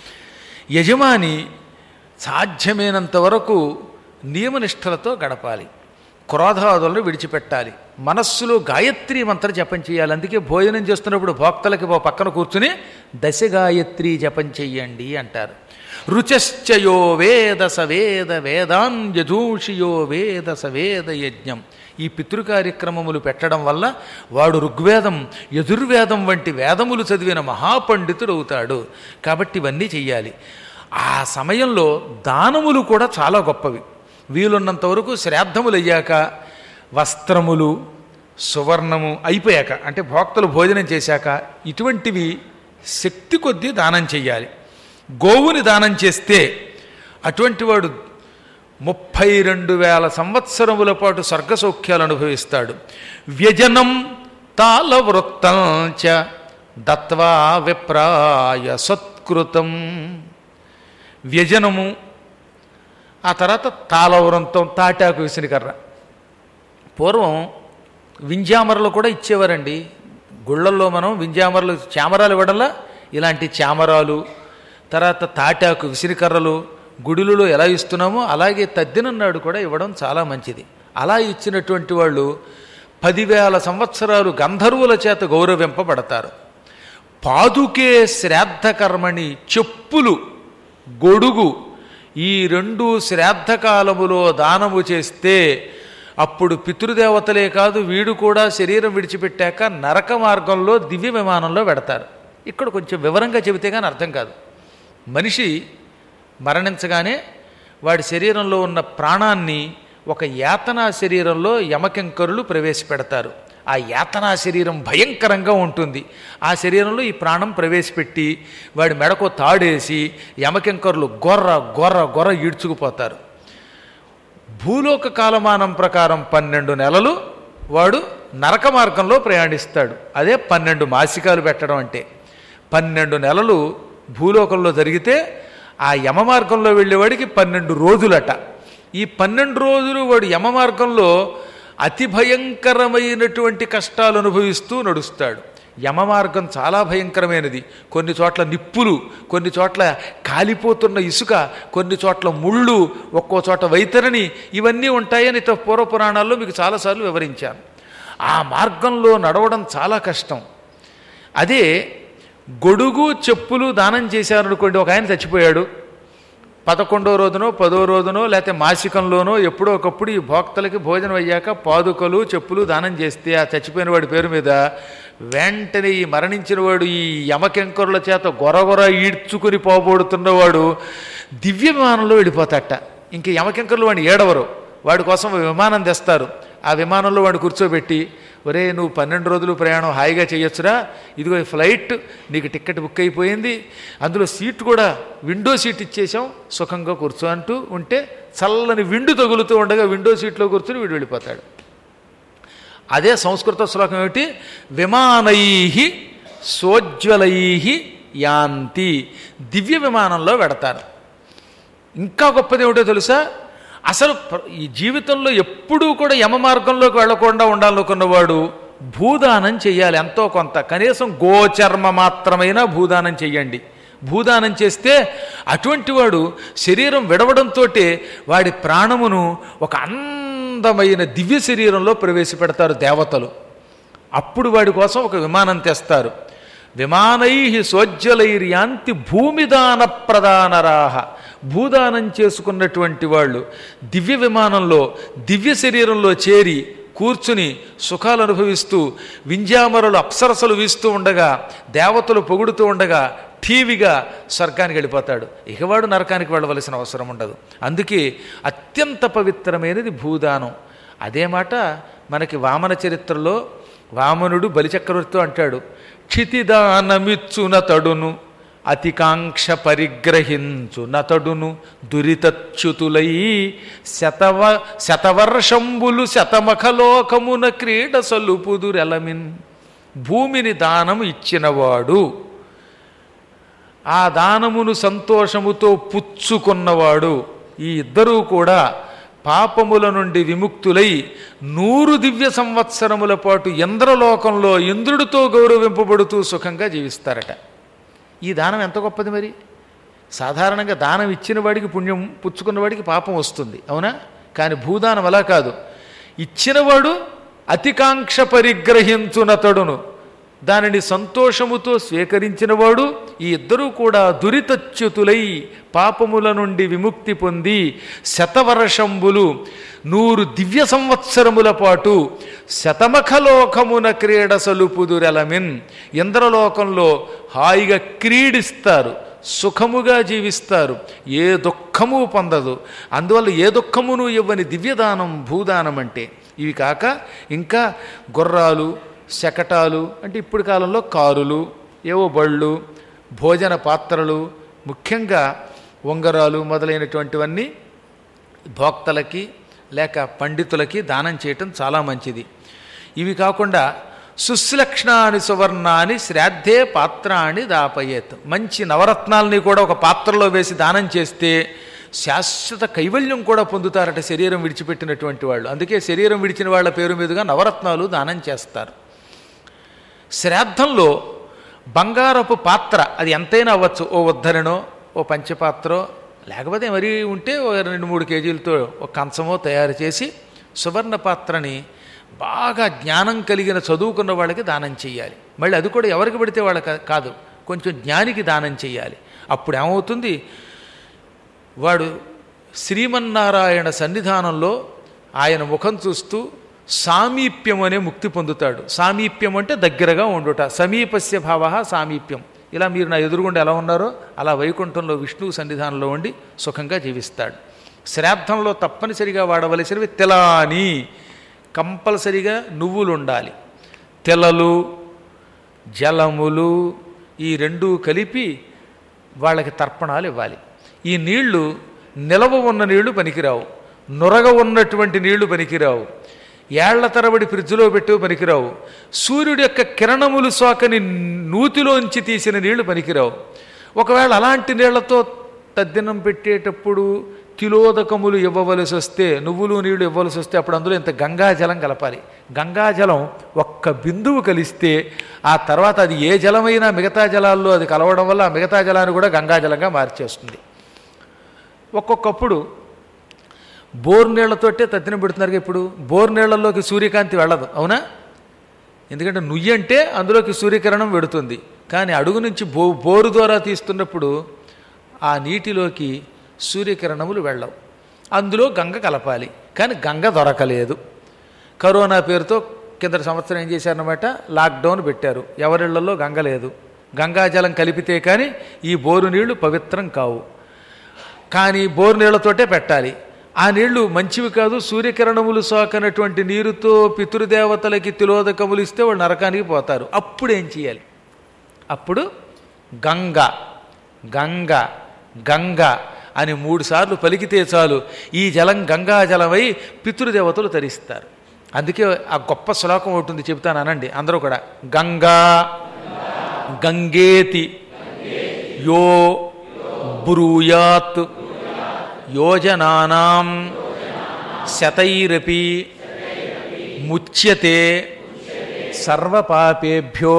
యజమాని సాధ్యమైనంత వరకు నియమనిష్టలతో గడపాలి, క్రోధాదులను విడిచిపెట్టాలి, మనస్సులో గాయత్రి మంత్ర జపం చేయాలి. అందుకే భోజనం చేస్తున్నప్పుడు భోక్తలకి పక్కన కూర్చుని దశ గాయత్రి జపం చెయ్యండి అంటారు. రుచశ్చయో వేద సవేద వేదాన్ యజూషియో వేద సవేద యజ్ఞం. ఈ పితృకార్యక్రమములు పెట్టడం వల్ల వాడు ఋగ్వేదం, యజుర్వేదం వంటి వేదములు చదివిన మహాపండితుడు అవుతాడు. కాబట్టి ఇవన్నీ చెయ్యాలి. ఆ సమయంలో దానములు కూడా చాలా గొప్పవి. వీలున్నంత వరకు శ్రాద్ధములు అయ్యాక, వస్త్రములు, సువర్ణము అయిపోయాక, అంటే భోక్తలు భోజనం చేశాక ఇటువంటివి శక్తి కొద్దీ దానం చెయ్యాలి. గోవుని దానం చేస్తే అటువంటి వాడు ముప్పై రెండు వేల సంవత్సరముల పాటు స్వర్గసౌఖ్యాలు అనుభవిస్తాడు. వ్యజనం తాళవృత్తంచ దత్వా విప్రాయ సత్కృతం. వ్యజనము, ఆ తర్వాత తాళవృంతం, తాటాకు విసిరికర్ర. పూర్వం వింజామరలు కూడా ఇచ్చేవారండి. గుళ్ళల్లో మనం వింజామరలు, చామరాలు ఇవ్వడంలా ఇలాంటి చామరాలు, తర్వాత తాటాకు విసిరికర్రలు గుడులలో ఎలా ఇస్తున్నామో అలాగే తద్దినన్నాడు కూడా ఇవ్వడం చాలా మంచిది. అలా ఇచ్చినటువంటి వాళ్ళు పదివేల సంవత్సరాలు గంధర్వుల చేత గౌరవింపబడతారు. పాదుకే శ్రాద్ధకర్మణి, చెప్పులు, గొడుగు, ఈ రెండు శ్రాద్ధకాలములో దానము చేస్తే అప్పుడు పితృదేవతలే కాదు వీడు కూడా శరీరం విడిచిపెట్టాక నరక మార్గంలో దివ్య విమానంలో పెడతారు. ఇక్కడ కొంచెం వివరంగా చెబితే కానీ అర్థం కాదు. మనిషి మరణించగానే వాడి శరీరంలో ఉన్న ప్రాణాన్ని ఒక యాతనా శరీరంలో యమకింకరులు ప్రవేశపెడతారు. ఆ యాతనా శరీరం భయంకరంగా ఉంటుంది. ఆ శరీరంలో ఈ ప్రాణం ప్రవేశపెట్టి వాడి మెడకు తాడేసి యమకింకరులు గొర్ర గొర్ర గొర్ర ఈడ్చుకుపోతారు. భూలోక కాలమానం ప్రకారం పన్నెండు నెలలు వాడు నరక మార్గంలో ప్రయాణిస్తాడు. అదే పన్నెండు మాసికాలు పెట్టడం అంటే. పన్నెండు నెలలు భూలోకంలో జరిగితే ఆ యమ మార్గంలో వెళ్ళేవాడికి పన్నెండు రోజులట. ఈ పన్నెండు రోజులు వాడు యమ మార్గంలో అతి భయంకరమైనటువంటి కష్టాలు అనుభవిస్తూ నడుస్తాడు. యమ మార్గం చాలా భయంకరమైనది. కొన్ని చోట్ల నిప్పులు, కొన్ని చోట్ల కాలిపోతున్న ఇసుక, కొన్ని చోట్ల ముళ్ళు, ఒక్కో చోట వైతరణి, ఇవన్నీ ఉంటాయని పూర్వ పురాణాల్లో మీకు చాలాసార్లు వివరించాను. ఆ మార్గంలో నడవడం చాలా కష్టం. అదే గొడుగు చెప్పులు దానం చేశారనుకోండి, ఒక ఆయన చచ్చిపోయాడు, పదకొండో రోజునో పదో రోజునో లేకపోతే మాసికంలోనో ఎప్పుడో ఒకప్పుడు ఈ భోక్తలకి భోజనం అయ్యాక పాదుకలు చెప్పులు దానం చేస్తే ఆ చచ్చిపోయిన వాడి పేరు మీద వెంటనే ఈ మరణించిన వాడు ఈ యమకెంకరుల చేత గొరగొర ఈడ్చుకుని పోబోడుతున్నవాడు దివ్య విమానంలో వెళ్ళిపోతాట. ఇంక యమకెంకరులు వాడిని ఏడవరు. వాడి కోసం విమానం తెస్తారు. ఆ విమానంలో వాడు కూర్చోబెట్టి, ఒరే నువ్వు పన్నెండు రోజులు ప్రయాణం హాయిగా చేయొచ్చురా, ఇదిగో ఫ్లైట్ నీకు టికెట్ బుక్ అయిపోయింది, అందులో సీట్ కూడా విండో సీట్ ఇచ్చేసాం, సుఖంగా కూర్చో అంటూ ఉంటే చల్లని విండు తగులుతూ ఉండగా విండో సీట్లో కూర్చొని వీడు వెళ్ళిపోతాడు. అదే సంస్కృత శ్లోకం ఏమిటి? విమానై సోజ్వలై యాంతి, దివ్య విమానంలో వెడతారు. ఇంకా గొప్పది ఏమిటో తెలుసా? అసలు ఈ జీవితంలో ఎప్పుడూ కూడా యమ మార్గంలోకి వెళ్లకుండా ఉండాలనుకున్నవాడు భూదానం చెయ్యాలి. ఎంతో కొంత, కనీసం గోచర్మ మాత్రమైనా భూదానం చెయ్యండి. భూదానం చేస్తే అటువంటి వాడు శరీరం విడవడంతో వాడి ప్రాణమును ఒక అందమైన దివ్య శరీరంలో ప్రవేశపెడతారు దేవతలు. అప్పుడు వాడి కోసం ఒక విమానం తెస్తారు. విమానై సోజ్వలైర్యాంతి భూమిదాన ప్రదానరాహ, భూదానం చేసుకున్నటువంటి వాళ్ళు దివ్య విమానంలో దివ్య శరీరంలో చేరి కూర్చుని సుఖాలు అనుభవిస్తూ వింజామరులు అప్సరసలు వీస్తూ ఉండగా దేవతలు పొగుడుతూ ఉండగా ఠీవిగా స్వర్గానికి వెళ్ళిపోతాడు. ఇకవాడు నరకానికి వెళ్ళవలసిన అవసరం ఉండదు. అందుకే అత్యంత పవిత్రమైనది భూదానం. అదే మాట మనకి వామన చరిత్రలో వామనుడు బలిచక్రవర్తితో అంటాడు, క్షితిదానమిచ్చు నతడును అతికాంక్ష పరిగ్రహించు నతడును దురితచ్యుతులై శతవ శతవర్షంబులు శతమఖలోకమున క్రీడ సలుపుదురెలమిన్. భూమిని దానం ఇచ్చినవాడు, ఆ దానమును సంతోషముతో పుచ్చుకున్నవాడు, ఈ ఇద్దరూ కూడా పాపముల నుండి విముక్తులై నూరు దివ్య సంవత్సరముల పాటు ఇంద్రలోకంలో ఇంద్రుడితో గౌరవింపబడుతూ సుఖంగా జీవిస్తారట. ఈ దానం ఎంత గొప్పది మరి! సాధారణంగా దానం ఇచ్చిన వాడికి పుణ్యం, పుచ్చుకున్నవాడికి పాపం వస్తుంది, అవునా? కానీ భూదానం అలా కాదు. ఇచ్చినవాడు అతికాంక్ష పరిగ్రహించునతడును, దానిని సంతోషముతో స్వీకరించినవాడు, ఈ ఇద్దరూ కూడా దురితచ్యుతులై పాపముల నుండి విముక్తి పొంది శతవర్షంబులు నూరు దివ్య సంవత్సరముల పాటు శతమఖలోకమున క్రీడ సలుపుదురెలమిన్, ఇంద్రలోకంలో హాయిగా క్రీడిస్తారు, సుఖముగా జీవిస్తారు, ఏ దుఃఖము పొందదు. అందువల్ల ఏ దుఃఖమును ఇవ్వని దివ్యదానం భూదానం అంటే. ఇవి కాక ఇంకా గుర్రాలు, శకటాలు అంటే ఇప్పుడు కాలంలో కారులు, ఏవో బళ్ళు, భోజన పాత్రలు, ముఖ్యంగా ఉంగరాలు మొదలైనటువంటివన్నీ భోక్తలకి లేక పండితులకి దానం చేయటం చాలా మంచిది. ఇవి కాకుండా సుశ్లక్షణాని సువర్ణాన్ని శ్రాద్ధే పాత్రాన్ని దాపయేత్, మంచి నవరత్నాలని కూడా ఒక పాత్రలో వేసి దానం చేస్తే శాశ్వత కైవల్యం కూడా పొందుతారట శరీరం విడిచిపెట్టినటువంటి వాళ్ళు. అందుకే శరీరం విడిచిన వాళ్ళ పేరు మీదుగా నవరత్నాలు దానం చేస్తారు. శ్రాద్ధంలో బంగారపు పాత్ర, అది ఎంతైనా అవ్వచ్చు, ఓ ఉద్ధరణో ఓ పంచపాత్రో లేకపోతే మరీ ఉంటే ఓ రెండు మూడు కేజీలతో ఒక కంచమో తయారు చేసి సువర్ణ పాత్రని బాగా జ్ఞానం కలిగిన చదువుకున్న వాళ్ళకి దానం చెయ్యాలి. మళ్ళీ అది కూడా ఎవరికి పడితే వాళ్ళకి కాదు, కొంచెం జ్ఞానికి దానం చెయ్యాలి. అప్పుడు ఏమవుతుంది, వాడు శ్రీమన్నారాయణ సన్నిధానంలో ఆయన ముఖం చూస్తూ సామీప్యం అనే ముక్తి పొందుతాడు. సామీప్యం అంటే దగ్గరగా ఉండుట, సమీపస్య భావ సామీప్యం. ఇలా మీరు నా ఎదురుగుండా ఎలా ఉన్నారో అలా వైకుంఠంలో విష్ణువు సన్నిధానంలో ఉండి సుఖంగా జీవిస్తాడు. శ్రాద్ధంలో తప్పనిసరిగా వాడవలసినవి తెలాని, కంపల్సరిగా నువ్వులు ఉండాలి. తెలలు, జలములు ఈ రెండూ కలిపి వాళ్ళకి తర్పణాలు ఇవ్వాలి. ఈ నీళ్లు నిలవ ఉన్న నీళ్లు పనికిరావు, నొరగ ఉన్నటువంటి నీళ్లు పనికిరావు, ఏళ్ల తరబడి ఫ్రిడ్జ్లో పెట్టు పనికిరావు, సూర్యుడి యొక్క కిరణములు సోకని నూతిలోంచి తీసిన నీళ్లు పనికిరావు. ఒకవేళ అలాంటి నీళ్లతో తద్దినం పెట్టేటప్పుడు తిలోదకములు ఇవ్వవలసి వస్తే, నువ్వులు నీళ్లు ఇవ్వవలసి వస్తే అప్పుడు అందులో ఇంత గంగాజలం కలపాలి. గంగాజలం ఒక్క బిందువు కలిస్తే ఆ తర్వాత అది ఏ జలమైనా మిగతా జలాల్లో అది కలవడం వల్ల ఆ మిగతా జలాన్ని కూడా గంగాజలంగా మార్చేస్తుంది. ఒక్కొక్కప్పుడు బోర్ నీళ్లతోటే తద్దినం పెడుతున్నారు. ఇప్పుడు బోర్ నీళ్లలోకి సూర్యకాంతి వెళ్ళదు, అవునా? ఎందుకంటే నుయ్యి అంటే అందులోకి సూర్యకిరణం వెడుతుంది. కానీ అడుగు నుంచి బో బోరు ద్వారా తీస్తున్నప్పుడు ఆ నీటిలోకి సూర్యకిరణములు వెళ్ళవు. అందులో గంగ కలపాలి. కానీ గంగ దొరకలేదు. కరోనా పేరుతో కింద సంవత్సరం ఏం చేశారన్నమాట, లాక్డౌన్ పెట్టారు. ఎవరిళ్లలో గంగ లేదు. గంగాజలం కలిపితే కానీ ఈ బోరు నీళ్లు పవిత్రం కావు. కానీ బోరు నీళ్లతోటే పెట్టాలి. ఆ నీళ్లు మంచివి కాదు, సూర్యకిరణములు సోకనటువంటి నీరుతో పితృదేవతలకి తిలోదకములు ఇస్తే వాళ్ళు నరకానికి పోతారు. అప్పుడు ఏం చేయాలి? అప్పుడు గంగ గంగ గంగ అని మూడు సార్లు పలికితే చాలు ఈ జలం గంగాజలమై పితృదేవతలు తరిస్తారు. అందుకే ఆ గొప్ప శ్లోకం ఉంటుంది, చెబుతాను అనండి అందరూ కూడా. గంగా గంగేతి యో బ్రూయాత్ యోజనానాం శతైరపి ముచ్యతే సర్వపాపేభ్యో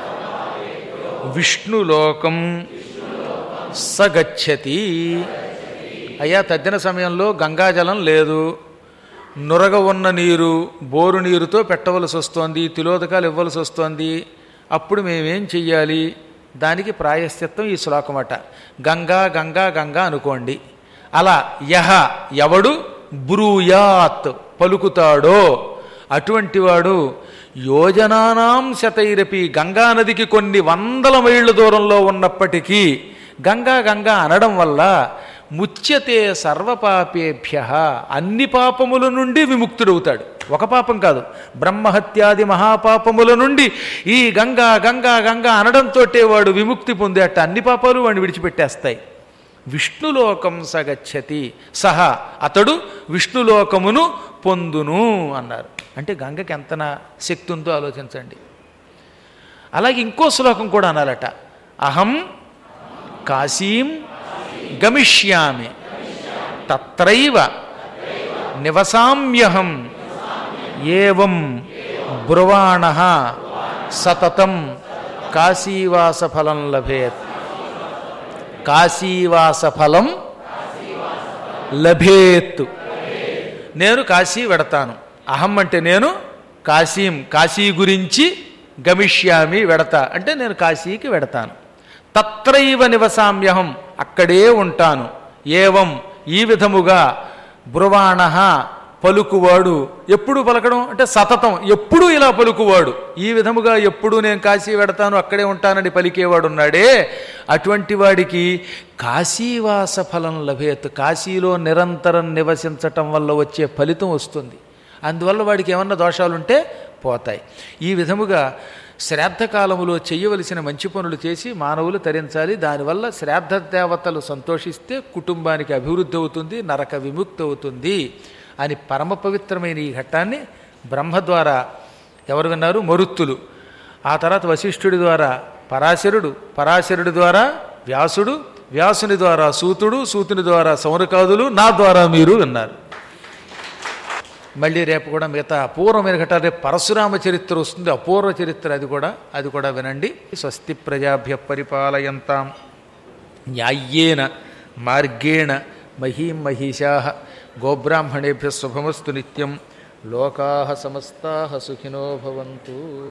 విష్ణులోకం సగచ్చతి. అయ్యా, తద్దిన సమయంలో గంగాజలం లేదు, నురగ ఉన్న నీరు బోరు నీరుతో పెట్టవలసి వస్తోంది, తిలోదకాలు ఇవ్వవలసి వస్తోంది. అప్పుడు మేమేం చెయ్యాలి? దానికి ప్రాయశ్చిత్తం ఈ శ్లోకమట. గంగా గంగా గంగా అనుకోండి. అలా యహ ఎవడు బ్రూయాత్ పలుకుతాడో అటువంటి వాడు యోజనానాం శతైరపి గంగానదికి కొన్ని వందల మైళ్ళ దూరంలో ఉన్నప్పటికీ గంగా గంగా అనడం వల్ల ముచ్యతే సర్వపాపేభ్య అన్ని పాపముల నుండి విముక్తుడవుతాడు. ఒక పాపం కాదు, బ్రహ్మహత్యాది మహాపాపముల నుండి ఈ గంగా గంగా గంగా అనడంతో వాడు విముక్తి పొందేట. అన్ని పాపాలు వాడిని విడిచిపెట్టేస్తాయి. విష్ణులోకం సగచ్చతి, సహా అతడు విష్ణులోకమును పొందును అన్నారు. అంటే గంగకి ఎంత శక్తి ఉందో ఆలోచించండి. అలాగే ఇంకో శ్లోకం కూడా అనాలట. అహం కాశీం గమిష్యామి తత్రైవ నివసామ్యహం ఏవం బ్రువాణః సతతం కాశీవాసఫలం లభేత్. కాశీవాసఫలం లభేత్. నేను కాశీ వెడతాను. అహం అంటే నేను, కాశీం కాశీ గురించి, గమిష్యామి వెడతా అంటే నేను కాశీకి వెడతాను. తత్రైవ నివసామ్యహం అక్కడే ఉంటాను. ఏవం ఈ విధముగా బ్రువాణః పలుకువాడు. ఎప్పుడు పలకడం అంటే సతతం, ఎప్పుడూ ఇలా పలుకువాడు. ఈ విధముగా ఎప్పుడు నేను కాశీ వెడతాను అక్కడే ఉంటానని పలికేవాడు ఉన్నాడే, అటువంటి వాడికి కాశీవాస ఫలం లభేత్. కాశీలో నిరంతరం నివసించటం వల్ల వచ్చే ఫలితం వస్తుంది. అందువల్ల వాడికి ఏమన్నా దోషాలుంటే పోతాయి. ఈ విధముగా శ్రాద్ధకాలములో చెయ్యవలసిన మంచి పనులు చేసి మానవులు తరించాలి. దానివల్ల శ్రాద్ధ దేవతలు సంతోషిస్తే కుటుంబానికి అభివృద్ధి అవుతుంది, నరక విముక్తి అవుతుంది అని పరమ పవిత్రమైన ఈ ఘట్టాన్ని బ్రహ్మ ద్వారా ఎవరు విన్నారు? మరుత్తులు. ఆ తర్వాత వశిష్ఠుడి ద్వారా పరాశరుడు, పరాశరుడి ద్వారా వ్యాసుడు, వ్యాసుని ద్వారా సూతుడు, సూతుని ద్వారా సౌనకాదులు, నా ద్వారా మీరు విన్నారు. మళ్ళీ రేపు కూడా మిగతా అపూర్వమైన ఘట్టాలు, రేపు పరశురామ చరిత్ర వస్తుంది, అపూర్వ చరిత్ర, అది కూడా అది కూడా వినండి. స్వస్తి ప్రజాభ్య పరిపాలయంతాం న్యాయ్యేన మార్గేణ మహీం మహిషాః గోబ్రాహ్మణేభ్యः శుభమస్తు నిత్యం. లోకాః సమస్తాః సుఖినో భవంతు.